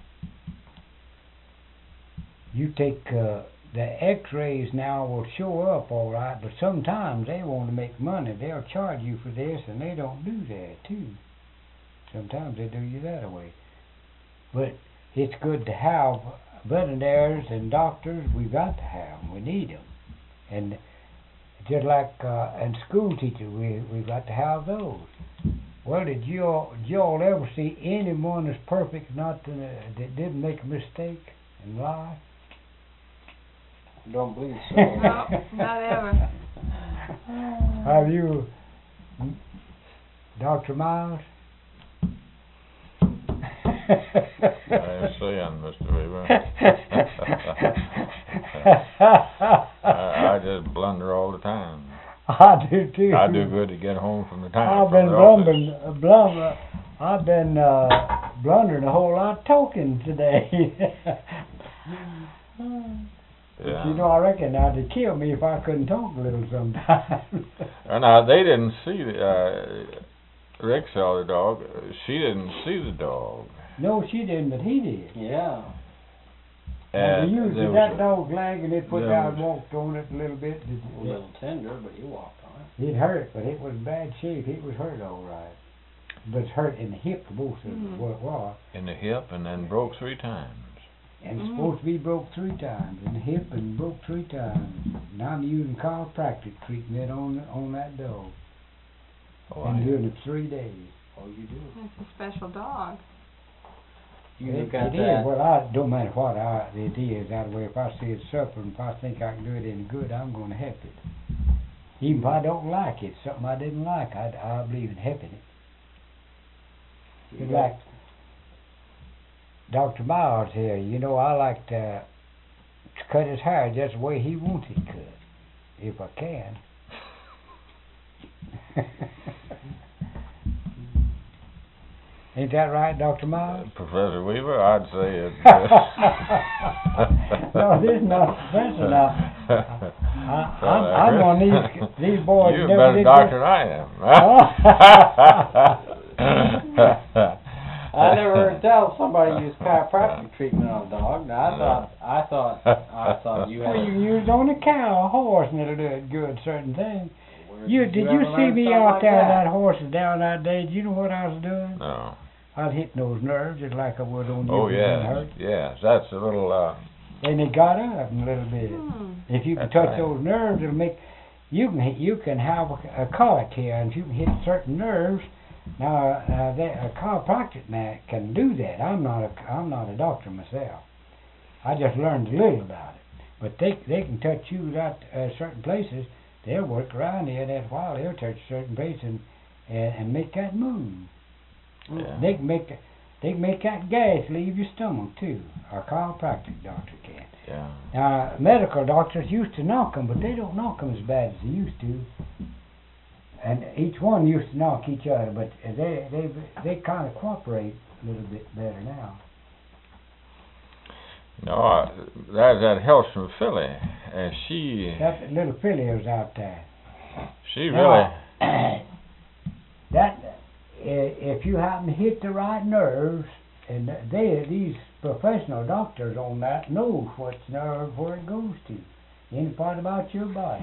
you take the X-rays now will show up all right, but sometimes they want to make money. They'll charge you for this, and they don't do that too. Sometimes they do you that way. But it's good to have veterinarians and doctors. We've got to have them. We need them. And just like and school teachers, we've got to have those. Well, did you all ever see anyone that's perfect, that didn't make a mistake in life? Don't believe so. No, not ever. Have you, Dr. Miles? I saying, Mr. Weaver. I just blunder all the time. I do too. I do good to get home from the time. I've been blundering a whole lot talking today. Yeah. You know, I reckon they'd kill me if I couldn't talk a little sometimes. Now they didn't see Rick saw the dog. She didn't see the dog. No, she didn't, but he did. Yeah. And we used there that was dog's leg and it put there down and was- walked on it a little bit. A little tender, but you walked on it. It hurt, but it was in bad shape. It was hurt all right. But it's hurt in the hip, both of them, what it was. in the hip and then broke 3 times. And it's supposed to be broke 3 times in the hip and broke 3 times. And I'm using chiropractic treatment on that dog. Oh, And doing it 3 days. Oh, you do. It's a special dog. You It got is. that. Well, I don't matter what it is. That way, if I see it suffering, if I think I can do it any good, I'm going to help it. Even if I don't like it, something I didn't like, I believe in helping it. It's like Dr. Miles here, you know, I like to cut his hair just the way he wants it cut, if I can. Ain't that right, Dr. Miles? Professor Weaver, I'd say it. No, this is not Professor now. I'm one of these boys. You're a never better did doctor than I am. I never heard tell somebody used chiropractic treatment on a dog. Now, I thought you had. Well, you used on a cow, a horse, and it'll do it good, certain things. Did you ever see learn me something out like there? that? That horse was down that day. Did you know what I was doing? No. I was hitting those nerves just like I would on you. Oh, when you yes. hurt. Yes, that's a little, And they got up a little bit. If you can That's touch right. those nerves, it'll make you can have a colic here, and if you can hit certain nerves. Now, a chiropractic man can do that. I'm not a doctor myself. I just learned a little about it. But they can touch you at certain places. They'll work around here, and after a while they'll touch a certain place and make that move. Yeah. They can make that gas leave your stomach too. A chiropractic doctor can. yeah. Now, medical doctors used to knock them, but they don't knock them as bad as they used to. And each one used to knock each other, but they kind of cooperate a little bit better now. No, there's that Hellstrom filly, and she That little filly was out there. really, Now, if you happen to hit the right nerves, and these professional doctors on that knows what nerve where it goes to, any part about your body.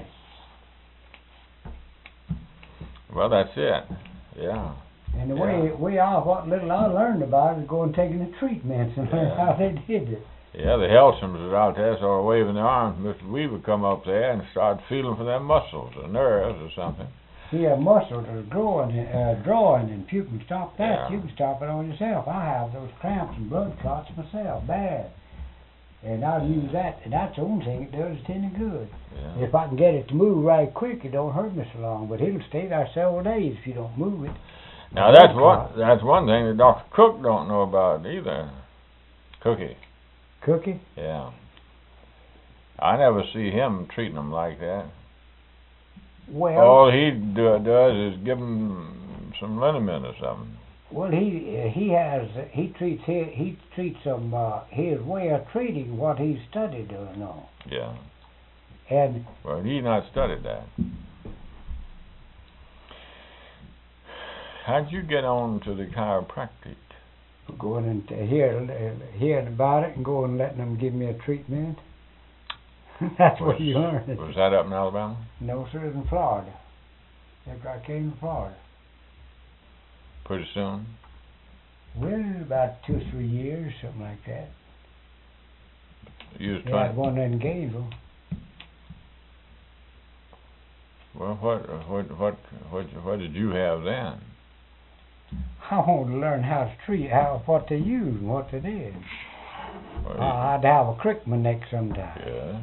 well, that's it. Yeah. And the Yeah. what little I learned about it is going taking the treatments and learn Yeah. how they did it. Yeah, the Hellstroms was out there, sort of waving their arms. Mr. Weaver come up there and started feeling for their muscles or nerves or something. See, a muscle that's drawing, and if you can stop that, Yeah. you can stop it on yourself. I have those cramps and blood clots myself, bad. And I'll use that, and that's the only thing it does is any good. Yeah. If I can get it to move right quick, it don't hurt me so long, but it'll stay there several days if you don't move it. Now that's one thing that Dr. Cook don't know about either. Cookie. Cookie? Yeah. I never see him treating them like that. Well, All he does is give them some liniment or something. well, he treats them his way of treating what he's studied on. Yeah. And Well, he not studied that. How'd you get on to the chiropractic? going and hearing about it and going and letting them give me a treatment. That's where you learn it. Was that up in Alabama? No, sir, it was in Florida. After I came to Florida. Pretty soon? Well, about 2 or 3 years, something like that. You was They trying. had one in Gainesville. Well, what did you have then? I wanted to learn how to treat, what they used and what they did. Well, I'd have a crick in my neck sometimes. yeah.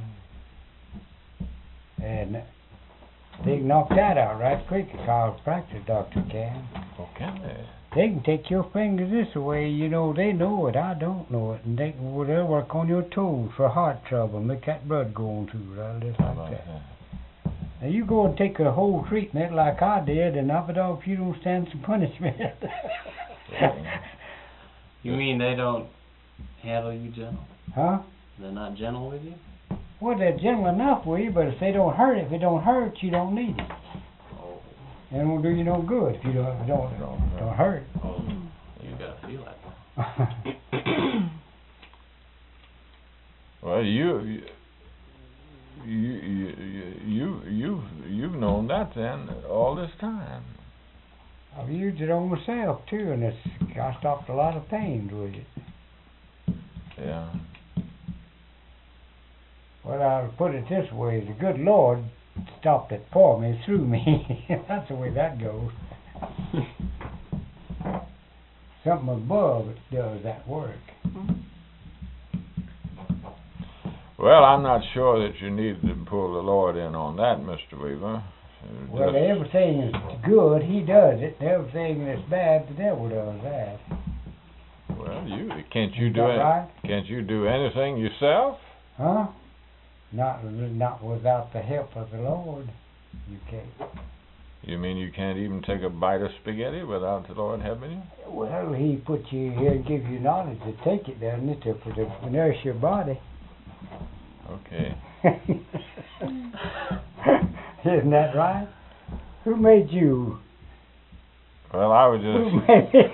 And they can knock that out right quick, a chiropractic doctor can. Okay. They can take your fingers this way, you know, they know it, I don't know it, and they'll work on your toes for heart trouble, make that blood go on through, right, just How like about that. that? Now you go and take a whole treatment like I did, and knock it off if you don't stand some punishment. You mean they don't handle you gentle? Huh? They're not gentle with you? Well, they're gentle enough with you, but if it don't hurt, you don't need it. Oh, And it won't do you no good if you don't hurt. oh, you gotta feel it. Well, you've known that then all this time. I've used it on myself too, and I stopped a lot of pains with it. Yeah. Well, I'll put it this way: the good Lord stopped it for me, through me. That's the way that goes. Something above it does that work. Well, I'm not sure that you need to pull the Lord in on that, Mr. Weaver. Well, Just- everything is good, he does it. Everything that's bad, the devil does that. Well, can't you Is do that it? right? Can't you do anything yourself? Huh? Not without the help of the Lord. You can't. You mean you can't even take a bite of spaghetti without the Lord helping you? Well, he put you here and give you knowledge to take it, doesn't it, to nourish your body. Okay. Isn't that right? Who made you? Well, I was Who just. made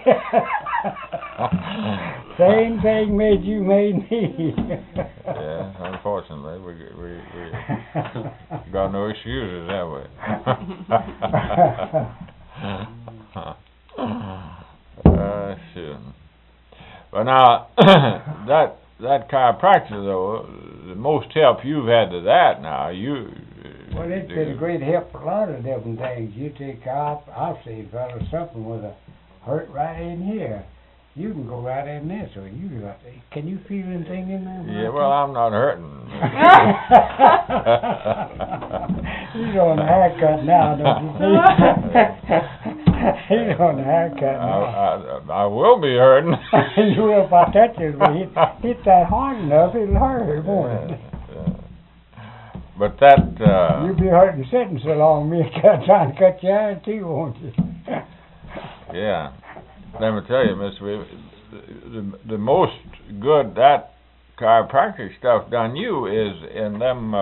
Same thing made you, made me. Yes, unfortunately, we got no excuses, have we? Shoot. But now, that chiropractor though, the most help you've had to that now, Well, it's been a great help for a lot of different things. You take, I've seen fellas something with a hurt right in here. You can go right in this, or can you feel anything in there? Yeah, well, I'm not hurting. He's on a haircut now, don't you see? He's on a haircut now. I will be hurting. You will if I touch it, but hit that hard enough, it'll hurt, won't it? But that, You'll be hurting sitting so long, me trying to cut your hair too, won't you? yeah. Let me tell you, Mr. Weaver, the most good that chiropractic stuff done you is in them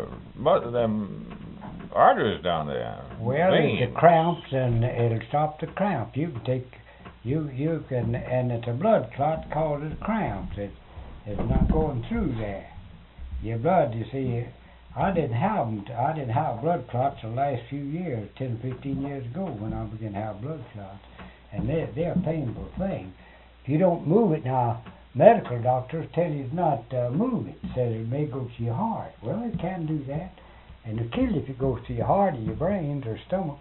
arteries down there. Well, veins. it's the cramps, and it'll stop the cramp. You can take, you can, and it's a blood clot causes cramps. It's not going through there. Your blood, you see, I didn't have blood clots the last few years, 10, 15 years ago when I began to have blood clots. And they're a painful thing. If you don't move it now, medical doctors tell you not to move it. Says it may go to your heart. Well, it can do that. And it'll kill you if it goes to your heart or your brains or stomach.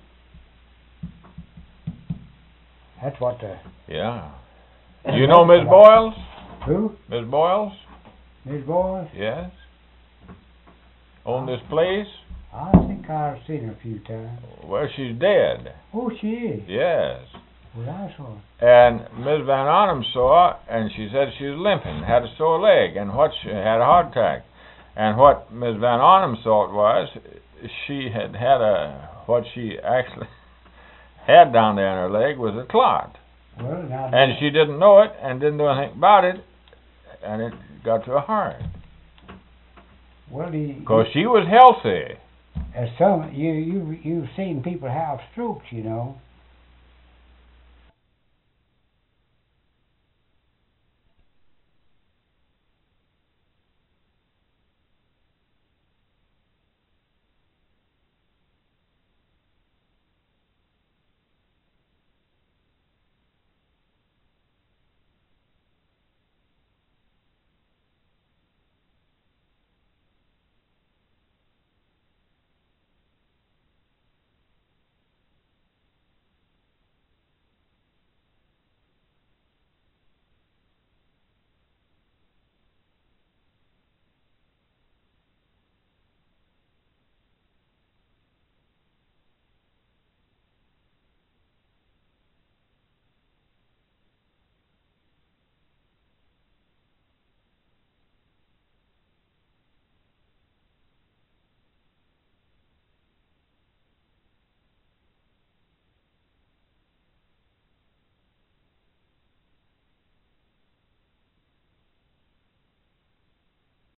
That's what the... Yeah. You know Miss Boyles? Who? Miss Boyles? Miss Boyles? Yes. Own this place? I think I've seen her a few times. Well, she's dead. Oh, she is? Yes. Well, I saw her. And Miss Van Arnhem saw her, and she said she was limping, had a sore leg, and had a heart attack. And what Miss Van Arnhem thought was she had what she actually had down there in her leg was a clot. Well, now... And she didn't know it and didn't do anything about it, and it got to her heart. Well, Because she was healthy. you've seen people have strokes, you know.